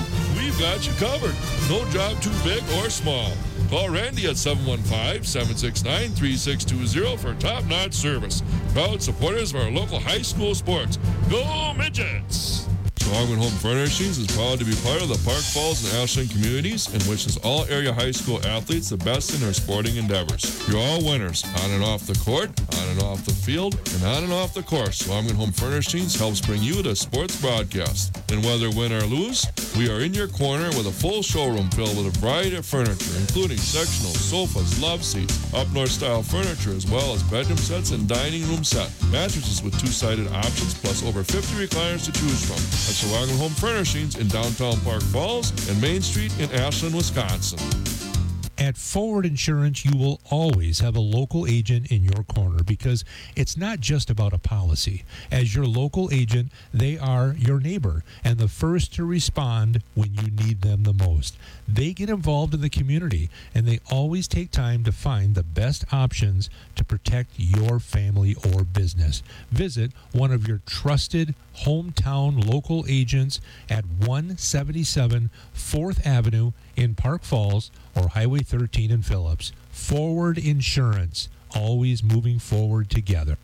we've got you covered. No job too big or small. Call Randy at seven one five, seven six nine, three six two zero for top-notch service. Proud supporters of our local high school sports. Go Midgets! Swagman Home Furnishings is proud to be part of the Park Falls and Ashland communities and wishes all area high school athletes the best in their sporting endeavors. You're all winners, on and off the court, on and off the field, and on and off the course. Swagman Home Furnishings helps bring you the sports broadcast. And whether win or lose, we are in your corner with a full showroom filled with a variety of furniture, including sectionals, sofas, love seats, up-north style furniture, as well as bedroom sets and dining room set. Mattresses with two-sided options, plus over fifty recliners to choose from. That's Swagman Home Furnishings in downtown Park Falls and Main Street in Ashland, Wisconsin. At Forward Insurance, you will always have a local agent in your corner because it's not just about a policy. As your local agent, they are your neighbor and the first to respond when you need them the most. They get involved in the community and they always take time to find the best options to protect your family or business. Visit one of your trusted hometown local agents at one seventy-seven fourth Avenue in Park Falls or Highway thirteen in Phillips. Forward Insurance, always moving forward together.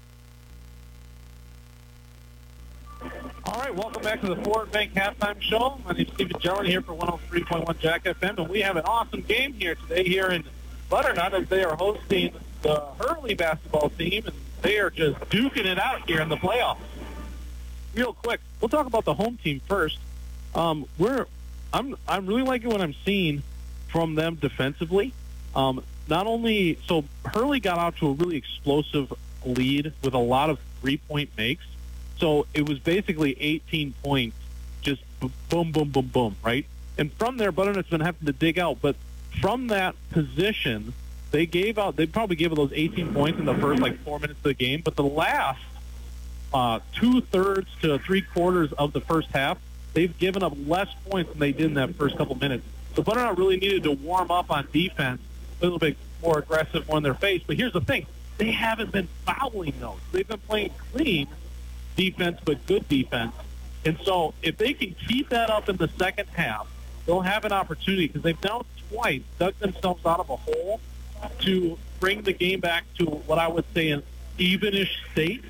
All right, welcome back to the Forward Bank Halftime Show. My name is Stephen Gellan here for one oh three point one Jack F M, and we have an awesome game here today here in Butternut as they are hosting the Hurley basketball team, and they are just duking it out here in the playoffs. Real quick, we'll talk about the home team first. Um, we're I'm I'm really liking what I'm seeing from them defensively. Um, not only so Hurley got out to a really explosive lead with a lot of three-point makes. So it was basically eighteen points, just boom, boom, boom, boom, right? And from there, Butternut's been having to dig out. But from that position, they gave out. They probably gave out those eighteen points in the first like four minutes of the game. But the last uh, two thirds to three quarters of the first half, they've given up less points than they did in that first couple minutes. So Butternut really needed to warm up on defense, a little bit more aggressive on their face. But here's the thing: they haven't been fouling those. They've been playing clean defense, but good defense. And so if they can keep that up in the second half, they'll have an opportunity because they've now twice dug themselves out of a hole to bring the game back to what I would say an evenish state.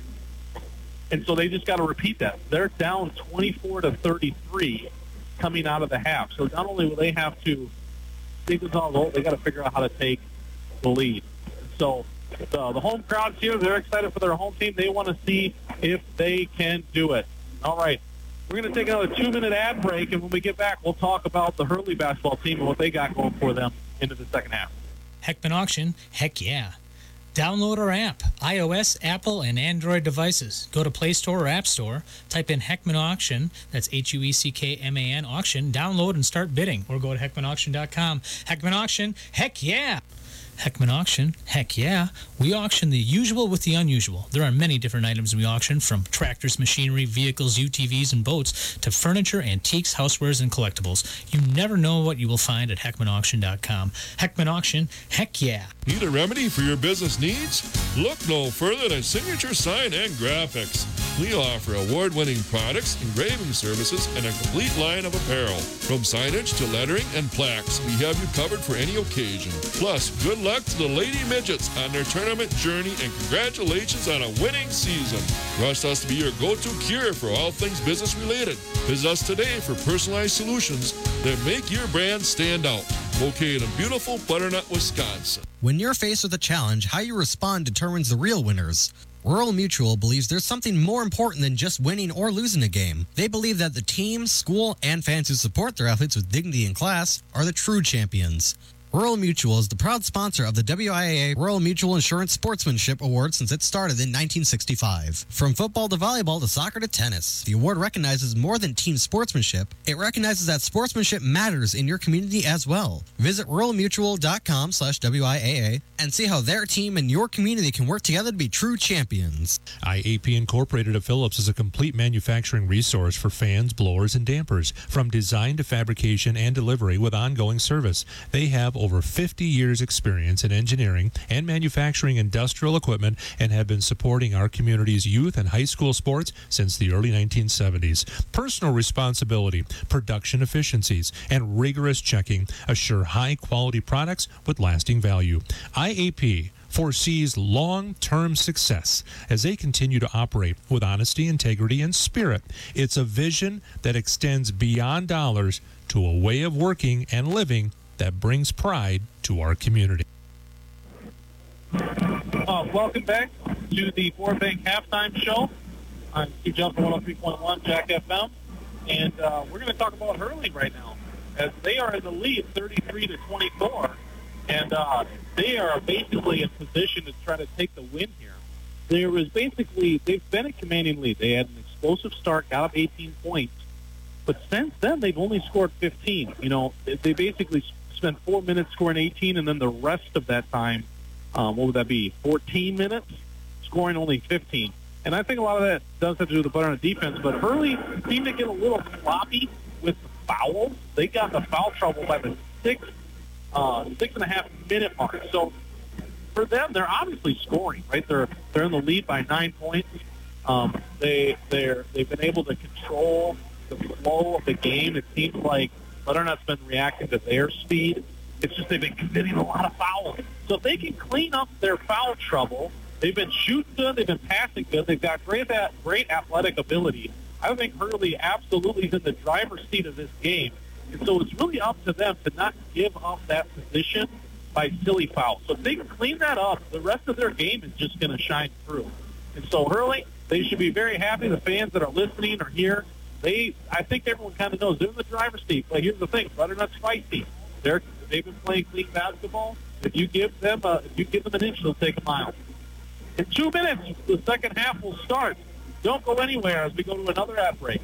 And so they just got to repeat that. They're down twenty-four to thirty-three coming out of the half. So not only will they have to dig themselves out of the hole, they got to figure out how to take the lead. So the, the home crowd's here. They're excited for their home team. They want to see if they can do it. All right. We're going to take another two-minute ad break, and when we get back, we'll talk about the Hurley basketball team and what they got going for them into the second half. Heckman Auction, heck yeah. Download our app, iOS, Apple, and Android devices. Go to Play Store or App Store, type in Heckman Auction, that's H U E C K M A N, auction, download and start bidding, or go to heckman auction dot com. Heckman Auction, heck yeah! Heckman Auction, heck yeah. We auction the usual with the unusual. There are many different items we auction, from tractors, machinery, vehicles, U T Vs, and boats, to furniture, antiques, housewares, and collectibles. You never know what you will find at heckman auction dot com. Heckman Auction, heck yeah. Need a remedy for your business needs? Look no further than Signature Sign and Graphics. We offer award-winning products, engraving services, and a complete line of apparel. From signage to lettering and plaques, we have you covered for any occasion. Plus, good luck to the Lady Midgets on their tournament journey, and congratulations on a winning season. Trust us to be your go-to cure for all things business-related. Visit us today for personalized solutions that make your brand stand out. Located in beautiful Butternut, Wisconsin. When you're faced with a challenge, how you respond determines the real winners. Rural Mutual believes there's something more important than just winning or losing a game. They believe that the team, school, and fans who support their athletes with dignity and class are the true champions. Rural Mutual is the proud sponsor of the W I A A Rural Mutual Insurance Sportsmanship Award since it started in nineteen sixty-five. From football to volleyball to soccer to tennis, the award recognizes more than team sportsmanship. It recognizes that sportsmanship matters in your community as well. Visit rural mutual dot com slash W I A A and see how their team and your community can work together to be true champions. I A P Incorporated of Phillips is a complete manufacturing resource for fans, blowers, and dampers. From design to fabrication and delivery with ongoing service, they have over fifty years experience in engineering and manufacturing industrial equipment and have been supporting our community's youth and high school sports since the early nineteen seventies. Personal responsibility, production efficiencies, and rigorous checking assure high-quality products with lasting value. I A P foresees long-term success as they continue to operate with honesty, integrity, and spirit. It's a vision that extends beyond dollars to a way of working and living that brings pride to our community. Uh, welcome back to the Ford Bank Halftime Show. I'm Steve Johnson, one oh three point one Jack F M, and uh, we're going to talk about Hurley right now, as they are in the lead thirty-three to twenty-four, and uh, they are basically in position to try to take the win here. There was basically, they've been a commanding lead. They had an explosive start, got up eighteen points, but since then they've only scored fifteen. You know, they basically spent four minutes scoring eighteen, and then the rest of that time, um, what would that be, fourteen minutes, scoring only fifteen. And I think a lot of that does have to do with the Butternut defense, but Hurley seemed to get a little sloppy with the fouls. They got in foul trouble by the six, uh, six and a half minute mark. So for them, they're obviously scoring, right? They're they're in the lead by nine points. Um, they they're they've been able to control the flow of the game. It seems like Butternut's been reacting to their speed. It's just they've been committing a lot of fouls. So if they can clean up their foul trouble, they've been shooting good, they've been passing good, they've got great great athletic ability. I think Hurley absolutely is in the driver's seat of this game. And so it's really up to them to not give up that position by silly fouls. So if they can clean that up, the rest of their game is just going to shine through. And so Hurley, they should be very happy. The fans that are listening are here. They, I think everyone kind of knows they're in the driver's seat. But here's the thing: Butternut's feisty. They're they've been playing clean basketball. If you give them a, if you give them an inch, they'll take a mile. In two minutes, the second half will start. Don't go anywhere as we go to another ad break.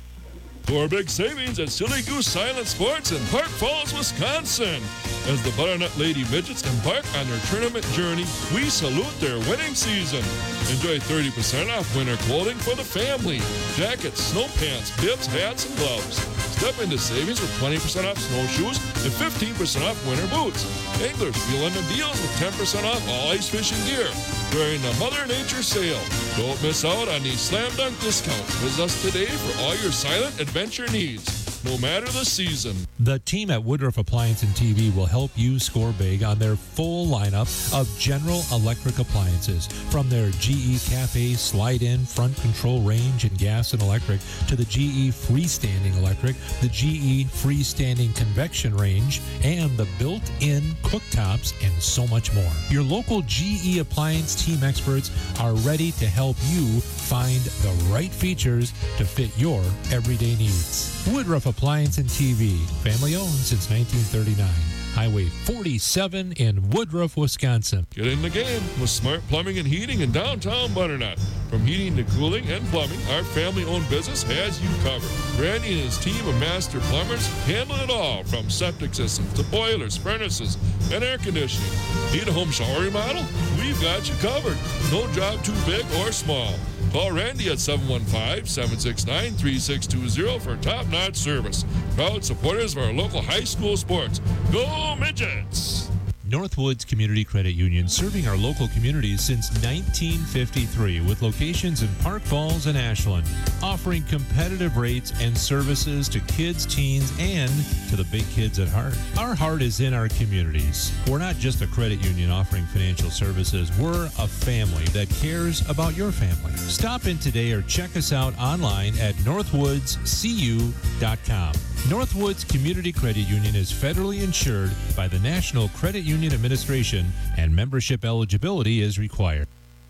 For big savings at Silly Goose Silent Sports in Park Falls, Wisconsin. As the Butternut Lady Midgets embark on their tournament journey, we salute their winning season. Enjoy thirty percent off winter clothing for the family. Jackets, snow pants, bibs, hats, and gloves. Step into savings with twenty percent off snowshoes and fifteen percent off winter boots. Anglers feel in the deals with ten percent off all ice fishing gear during the Mother Nature sale. Don't miss out on these slam dunk discounts. Visit us today for all your silent adventure needs, no matter the season. The team at Woodruff Appliance and T V will help you score big on their full lineup of General Electric appliances. From their G E Cafe slide-in front control range and gas and electric to the G E freestanding electric, the G E freestanding convection range, and the built-in cooktops, and so much more. Your local G E appliance team experts are ready to help you find the right features to fit your everyday needs. Woodruff Appliance and T V, family owned since nineteen thirty-nine. Highway forty-seven in Woodruff, Wisconsin. Get in the game with Smart Plumbing and Heating in downtown Butternut. From heating to cooling and plumbing, our family-owned business has you covered. Randy and his team of master plumbers handle it all, from septic systems to boilers, furnaces, and air conditioning. Need a home shower remodel? We've got you covered. No job too big or small. Call Randy at seven one five, seven six nine, three six two zero for top-notch service. Proud supporters of our local high school sports. Go Midgets! Northwoods Community Credit Union, serving our local communities since nineteen fifty-three with locations in Park Falls and Ashland, offering competitive rates and services to kids, teens, and to the big kids at heart. Our heart is in our communities. We're not just a credit union offering financial services. We're a family that cares about your family. Stop in today or check us out online at northwoods c u dot com. Northwoods Community Credit Union is federally insured by the National Credit Union Administration, and membership eligibility is required.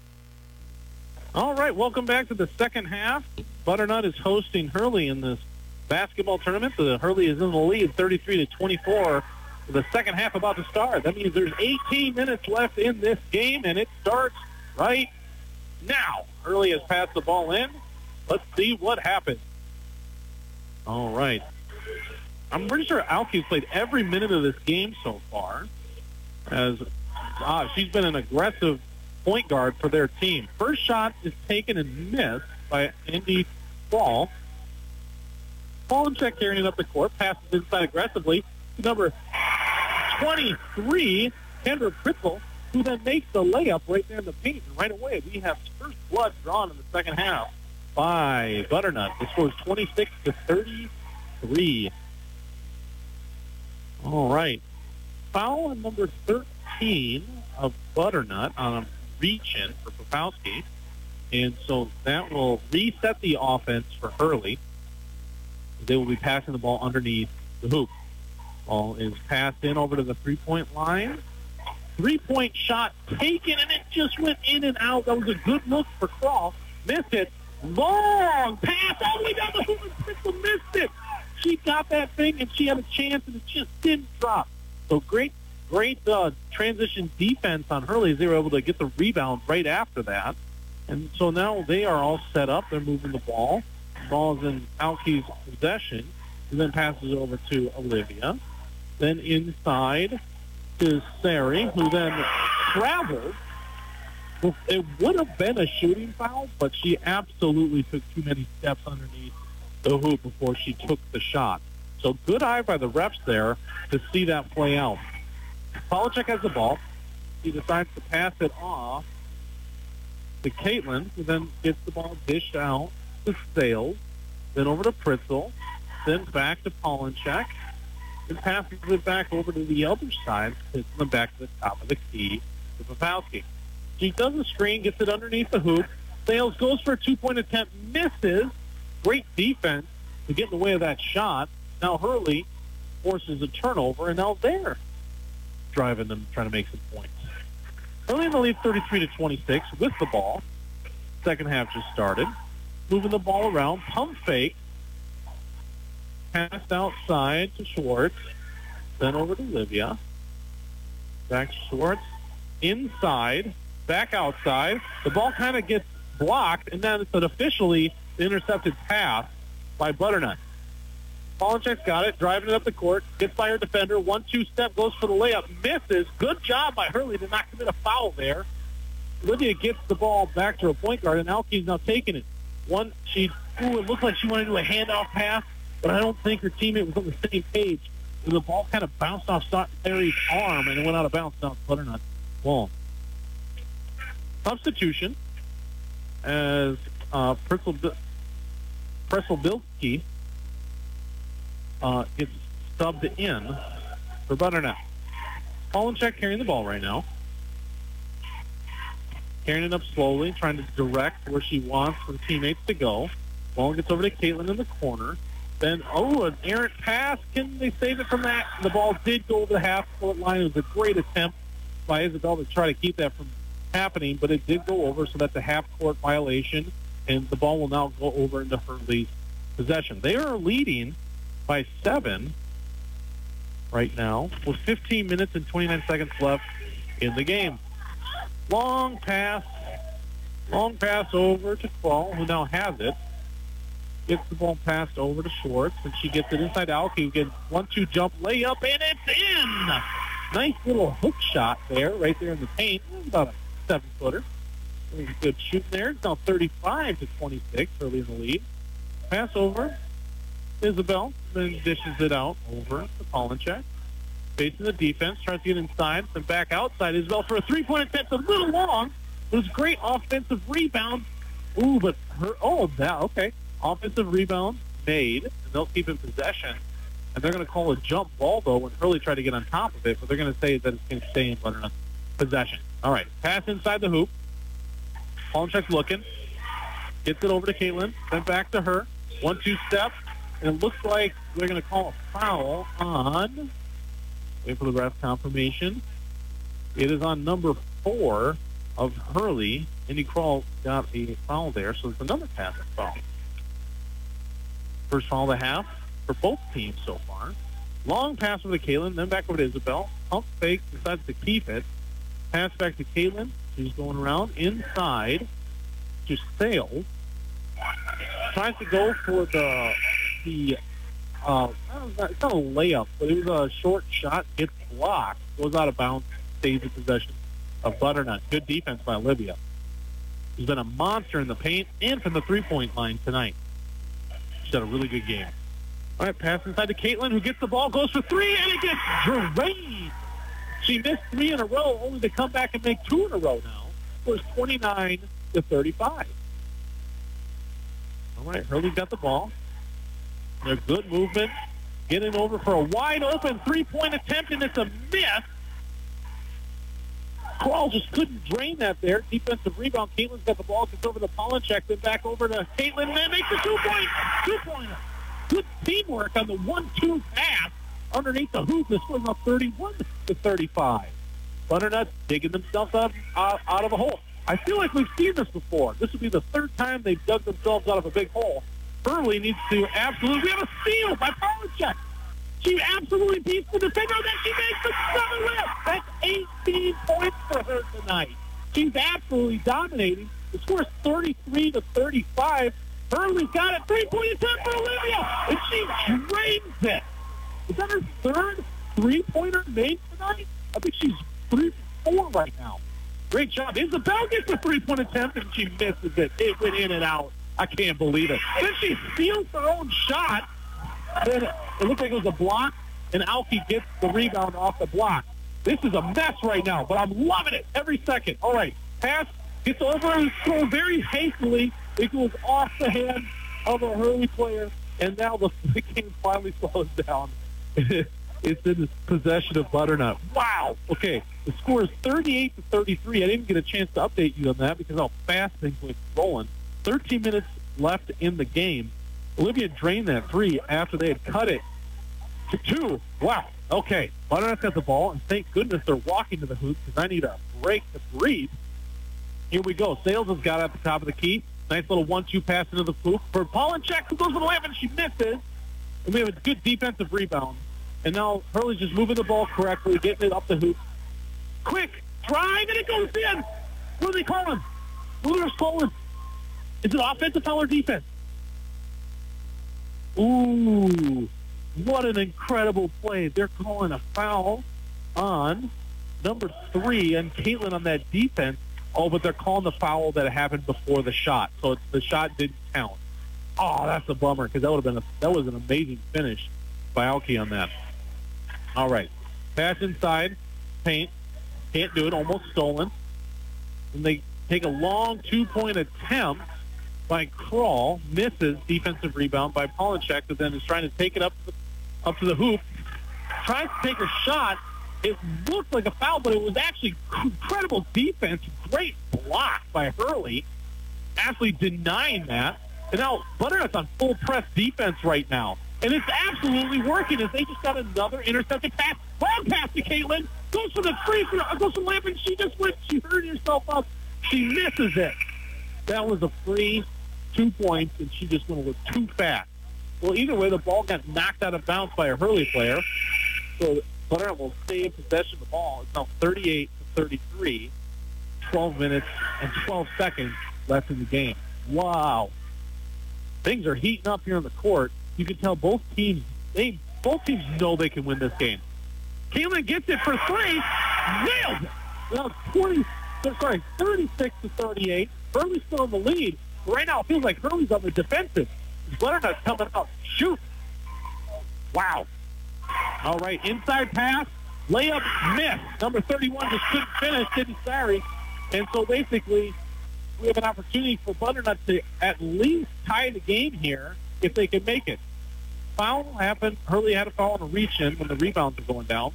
All right, welcome back to the second half. Butternut is hosting Hurley in this basketball tournament. The Hurley is in the lead, thirty-three to twenty-four. The second half about to start. That means there's eighteen minutes left in this game, and it starts right now. Hurley has passed the ball in. Let's see what happens. All right. I'm pretty sure Alki's played every minute of this game so far, as ah, she's been an aggressive point guard for their team. First shot is taken and missed by Indy Ball. Ball and check carrying it up the court, passes inside aggressively to number twenty-three. Kendra Pritzel, who then makes the layup right there in the paint. And right away, we have first blood drawn in the second half by Butternut. The score is twenty-six to thirty-three. All right. Foul on number thirteen of Butternut on a reach-in for Popowski. And so that will reset the offense for Hurley. They will be passing the ball underneath the hoop. Ball is passed in over to the three-point line. Three-point shot taken, and it just went in and out. That was a good look for Cross. Missed it. Long pass all the way down the hoop, and Pritzel missed it. She got that thing, and she had a chance, and it just didn't drop. So great, great uh, transition defense on Hurley as they were able to get the rebound right after that. And so now they are all set up. They're moving the ball. The ball is in Alkie's possession, and then passes over to Olivia. Then inside to Sari, who then traveled. It would have been a shooting foul, but she absolutely took too many steps underneath the hoop before she took the shot. So good eye by the refs there to see that play out. Polachek has the ball. He decides to pass it off to Caitlin, who then gets the ball dished out to Sales, then over to Pritzel, then back to Polachek, and passes it back over to the other side, hits them back to the top of the key to Popowski. She does a screen, gets it underneath the hoop. Sales goes for a two-point attempt, misses. Great defense to get in the way of that shot. Now Hurley forces a turnover, and now they're driving them, trying to make some points. Hurley in the lead thirty-three to twenty-six with the ball. Second half just started. Moving the ball around, pump fake. Passed outside to Schwartz. Then over to Olivia. Back to Schwartz. Inside. Back outside. The ball kind of gets blocked, and then it's an officially intercepted pass by Butternut. Polachek's got it, driving it up the court, gets by her defender, one two step, goes for the layup, misses. Good job by Hurley to not commit a foul there. Olivia gets the ball back to her point guard, and Alkie's now taking it. One, she, ooh, it looked like she wanted to do a handoff pass, but I don't think her teammate was on the same page. So the ball kind of bounced off Sari's arm, and it went out of bounds. Now it's Butternut ball. Substitution as uh, Pritzel Bilski uh, gets subbed in for Butternut. Polachek carrying the ball right now. Carrying it up slowly, trying to direct where she wants her teammates to go. Ball gets over to Caitlin in the corner. Then, oh, an errant pass. Can they save it from that? The ball did go over the half-court line. It was a great attempt by Isabel to try to keep that from happening, but it did go over, so that's a half-court violation, and the ball will now go over into Hurley's possession. They are leading by seven right now with fifteen minutes and twenty-nine seconds left in the game. Long pass, long pass over to Kroll, who now has it. Gets the ball passed over to Schwartz, and she gets it inside Alki, who gets one two jump layup, and it's in! Nice little hook shot there, right there in the paint. About a seven-footer. Good shooting there. It's now thirty-five to twenty-six, early in the lead. Pass over. Isabel then dishes it out over to Polachek. Facing the defense, tries to get inside, then back outside. Isabel for a three-point attempt, a little long. It was great offensive rebound. Ooh, but her, oh, that, okay. Offensive rebound made, and they'll keep in possession. And they're going to call a jump ball, though, when Hurley tried to get on top of it, but they're going to say that it's going to stay in Butternut possession. All right, pass inside the hoop. Polachek's looking. Gets it over to Caitlin, then back to her. One two step, and it looks like they're going to call a foul on, wait for the ref confirmation. It is on number four of Hurley. Indy Kroll got a foul there, so it's another passing foul. First foul of the half for both teams so far. Long pass over to Caitlin, then back over to Isabel. Pump fake, decides to keep it. Pass back to Caitlin. She's going around inside to Sales. Tries to go for the the uh, it's not a layup, but it was a short shot. Gets blocked, goes out of bounds, stays in possession of Butternut. Good defense by Olivia. She's been a monster in the paint and from the three-point line tonight. She's had a really good game. All right, pass inside to Caitlin, who gets the ball, goes for three, and it gets drained She missed three in a row, only to come back and make two in a row now. It was twenty-nine to thirty-five. All right, Hurley's got the ball. They're good movement. Getting over for a wide open three-point attempt, and it's a miss. Kroll just couldn't drain that there. Defensive rebound. Caitlin's got the ball. Gets over to Polonchek, then back over to Caitlin, and then makes a two-point. Two-pointer. Good teamwork on the one two pass underneath the hoop. The score's up thirty-one to thirty-five. Butternut digging themselves out, out, out of a hole. I feel like we've seen this before. This will be the third time they've dug themselves out of a big hole. Hurley needs to absolutely... We have a steal by Polonchek. She absolutely beats the defender, and then she makes the seven lift. That's eighteen points for her tonight. She's absolutely dominating. The score is thirty-three to thirty-five. Hurley's got it. Three-point attempt for Olivia, and she drains it. Is that her third three-pointer made tonight? I think she's three for four right now. Great job. Isabel gets a three-point attempt, and she misses it. It went in and out. I can't believe it. Then she steals her own shot. Then it looked like it was a block, and Alki gets the rebound off the block. This is a mess right now, but I'm loving it every second. All right, pass gets over and throws very hastily. It goes off the hand of a Hurley player, and now the, the game finally slows down. It's in the possession of Butternut. Wow. Okay, the score is thirty-eight to thirty-three. I didn't get a chance to update you on that because how fast things went rolling. thirteen minutes left in the game. Olivia drained that three after they had cut it to two. Wow. Okay. Butternut got the ball, and thank goodness they're walking to the hoop because I need a break to breathe. Here we go. Sales has got it at the top of the key. Nice little one two pass into the hoop for Polonchek, who goes to the left, and she misses. And we have a good defensive rebound. And now Hurley's just moving the ball correctly, getting it up the hoop. Quick drive, and it goes in. What are they calling? What are they calling? Is it offensive foul or defense? Ooh, what an incredible play. They're calling a foul on number three and Caitlin on that defense. Oh, but they're calling the foul that happened before the shot. So it's, the shot didn't count. Oh, that's a bummer because that would have been a, that was an amazing finish by Alki on that. All right. Pass inside. Paint. Can't do it. Almost stolen. And they take a long two-point attempt by Kroll, misses, defensive rebound by Polonchek, but then is trying to take it up to the, up to the hoop. Tries to take a shot. It looked like a foul, but it was actually incredible defense. Great block by Hurley. Actually denying that. And now Butternut's on full press defense right now. And it's absolutely working as they just got another intercepted pass. Long pass to Caitlin. Goes for the free throw. Goes for the layup, and she just went. She hurt herself up. She misses it. That was a free two points, and she just went a little too fast. Well, either way, the ball got knocked out of bounds by a Hurley player. So Butternut will stay in possession of the ball. It's now thirty-eight to thirty-three. twelve minutes and twelve seconds left in the game. Wow. Things are heating up here on the court. You can tell both teams, they both teams know they can win this game. Caitlin gets it for three. Nailed it. Well, twenty, sorry, thirty-six to thirty-eight. Hurley's still in the lead. Right now, it feels like Hurley's on the defensive. Butternut's coming up. Shoot. Wow. All right, inside pass. Layup miss. Number thirty-one just couldn't finish, didn't sorry. And so basically, we have an opportunity for Butternut to at least tie the game here if they can make it. Foul happened. Hurley had a foul on a reach-in when the rebounds are going down.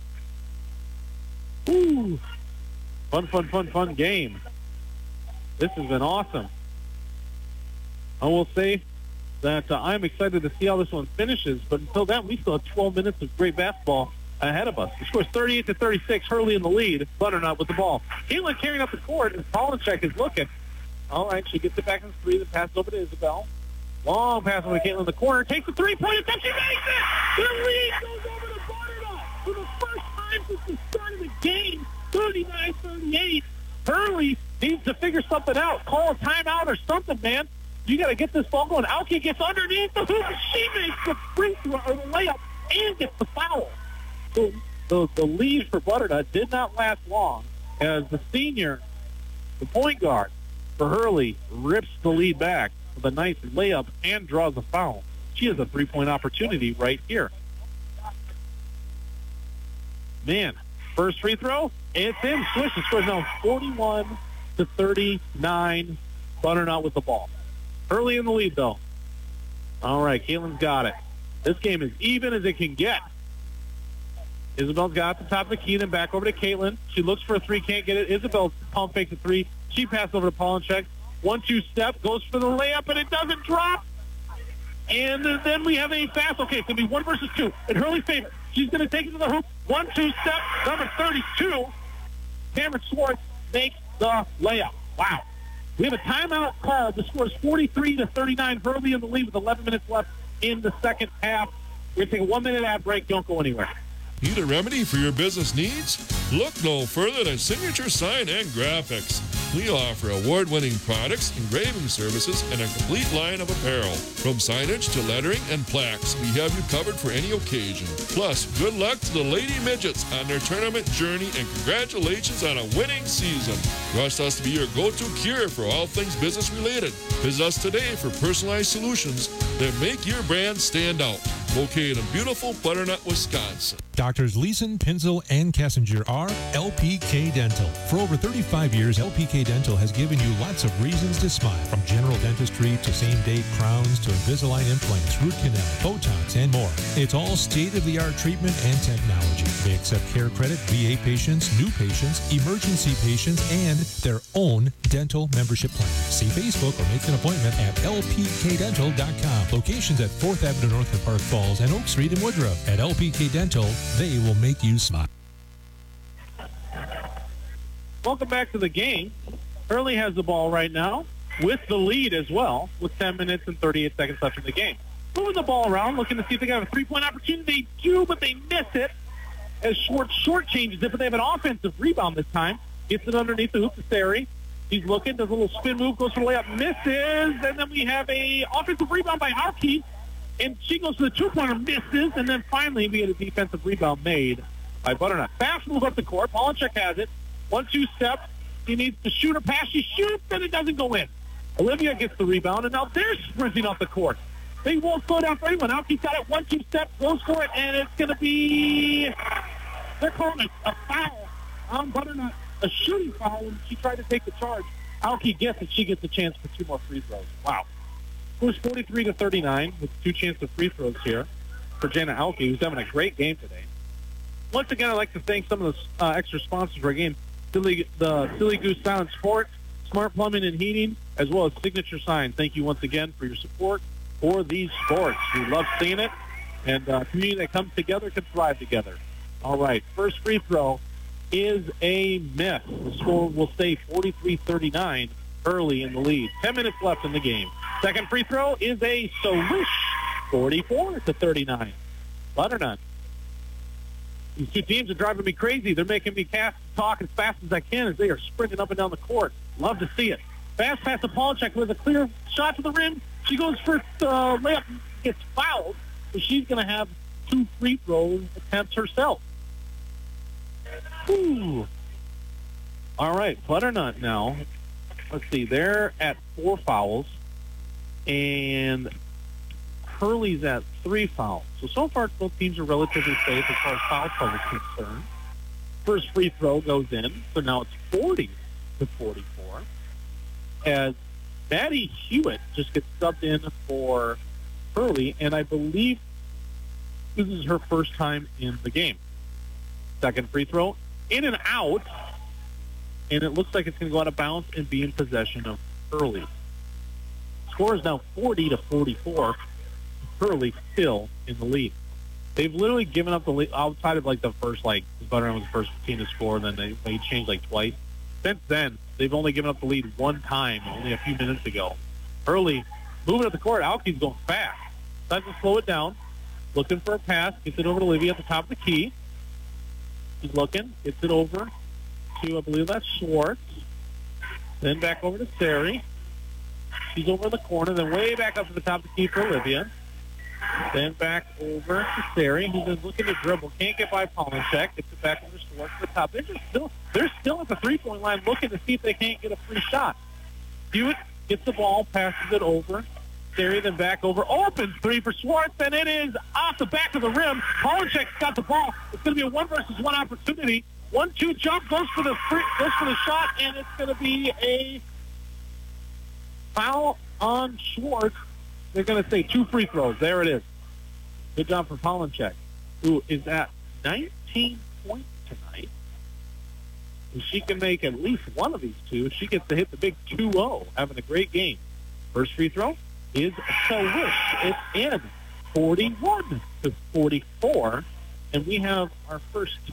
Ooh. Fun, fun, fun, fun game. This has been awesome. I will say that uh, I'm excited to see how this one finishes, but until then, we still have twelve minutes of great basketball ahead of us. The score is thirty-eight to thirty-six. Hurley in the lead. Butternut with the ball. Caitlin carrying up the court, and Polonchek is looking. All right, she gets it back in the three, then passes over to Isabel. Long pass over to Caitlin in the corner. Takes the three-point attempt. She makes it! The lead goes over to Butternut for the first time since the start of the game. thirty-nine thirty-eight. Hurley needs to figure something out. Call a timeout or something, man. You got to get this ball going. Alki gets underneath the hoop, and she makes the free throw or the layup and gets the foul. So the, the lead for Butternut did not last long as the senior, the point guard for Hurley, rips the lead back with a nice layup and draws a foul. She has a three-point opportunity right here. Man, First free throw, it's in. Swish the score's now forty-one to thirty-nine. Butternut with the ball. Early in the lead, though. All right, Caitlin's got it. This game is even as it can get. Isabel's got at the top of the key, then back over to Caitlin. She looks for a three, can't get it. Isabel pump fakes a three. She passes over to Polachek. One-two step, goes for the layup, and it doesn't drop. And then we have a fast. Okay, it's going to be one versus two in Hurley's favor. She's going to take it to the hoop. One-two step, number thirty-two. Cameron Swartz makes the layup. Wow. We have a timeout called. The score is forty-three to thirty-nine. Hurley in the lead with eleven minutes left in the second half. We're going to take a one-minute ad break. Don't go anywhere. Need a remedy for your business needs? Look no further than Signature Sign and Graphics. We offer award-winning products, engraving services, and a complete line of apparel. From signage to lettering and plaques, we have you covered for any occasion. Plus, good luck to the Lady Midgets on their tournament journey, and congratulations on a winning season. Trust us to be your go-to cure for all things business-related. Visit us today for personalized solutions that make your brand stand out. Located in beautiful Butternut, Wisconsin. Doctors Leeson, Pinsel, and Kessinger are L P K Dental. For over thirty-five years, L P K Dental has given you lots of reasons to smile. From general dentistry to same-day crowns to Invisalign implants, root canal, Botox, and more. It's all state-of-the-art treatment and technology. They accept care credit, V A patients, new patients, emergency patients, and their own dental membership plan. See Facebook or make an appointment at L P K dental dot com. Locations at fourth Avenue North in Park Falls and Oak Street in Woodruff. At L P K Dental, they will make you smile. Welcome back to the game. Hurley has the ball right now with the lead as well, with ten minutes and thirty-eight seconds left in the game. Moving the ball around, looking to see if they got a three-point opportunity. They do, but they miss it as Schwartz short changes it, but they have an offensive rebound this time. Gets it underneath the hoop to Sari. He's looking, does a little spin move, goes for the layup, misses, and then we have a offensive rebound by Harkey. And she goes to the two-pointer, misses, and then finally we get a defensive rebound made by Butternut. Fast move up the court. Polachek has it. One-two step. He needs to shoot her pass. She shoots, and it doesn't go in. Olivia gets the rebound, and now they're sprinting off the court. They won't slow down for anyone. Alkie's got it. One-two step, goes for it, and it's going to be... They're calling it a foul on Butternut, a shooting foul when she tried to take the charge. Alkie gets it. She gets a chance for two more free throws. Wow. It was forty-three to thirty-nine with two chances of free throws here for Jana Alke, who's having a great game today. Once again, I'd like to thank some of the uh, extra sponsors for our game. Silly, the Silly Goose Silent Sports, Smart Plumbing and Heating, as well as Signature Sign. Thank you once again for your support for these sports. We love seeing it, and uh, community that comes together can thrive together. All right, first free throw is a miss. The score will stay forty-three thirty-nine early in the lead. Ten minutes left in the game. Second free throw is a swish, forty-four to thirty-nine. Butternut. These two teams are driving me crazy. They're making me cast talk as fast as I can as they are sprinting up and down the court. Love to see it. Fast pass to Polachek with a clear shot to the rim. She goes for the uh, layup, gets fouled, so she's going to have two free throw attempts herself. Ooh. All right, Butternut now. Let's see, they're at four fouls, and Hurley's at three fouls. So, so far, both teams are relatively safe as far as foul trouble is concerned. First free throw goes in, so now it's forty to forty-four. As Maddie Hewitt just gets subbed in for Hurley, and I believe this is her first time in the game. Second free throw, in and out. And it looks like it's going to go out of bounds and be in possession of Hurley. Score is now forty to forty-four. Hurley still in the lead. They've literally given up the lead outside of like the first, like, Butternut was the first team to score, and then they, they changed like twice. Since then, they've only given up the lead one time, only a few minutes ago. Hurley moving up the court. Alkie's going fast. Tries to slow it down. Looking for a pass. Gets it over to Olivia at the top of the key. He's looking. Gets it over to, I believe that's Schwartz. Then back over to Sari. She's over in the corner. Then way back up to the top of the key for Olivia. Then back over to Sari, who's been looking to dribble. Can't get by Polachek. Gets it back over to Schwartz to the top. They're just still, they're still at the three-point line looking to see if they can't get a free shot. Hewitt gets the ball, passes it over. Sari then back over. Open three for Schwartz, and it is off the back of the rim. Polachek's got the ball. It's going to be a one versus one opportunity. One two jump goes for the free, goes for the shot, and it's going to be a foul on Schwartz. They're going to say two free throws. There it is. Good job for Polonchek, who is at nineteen points tonight. If she can make at least one of these two, she gets to hit the big two oh, having a great game. First free throw is Shawish. It's in forty-one to forty-four. And we have our first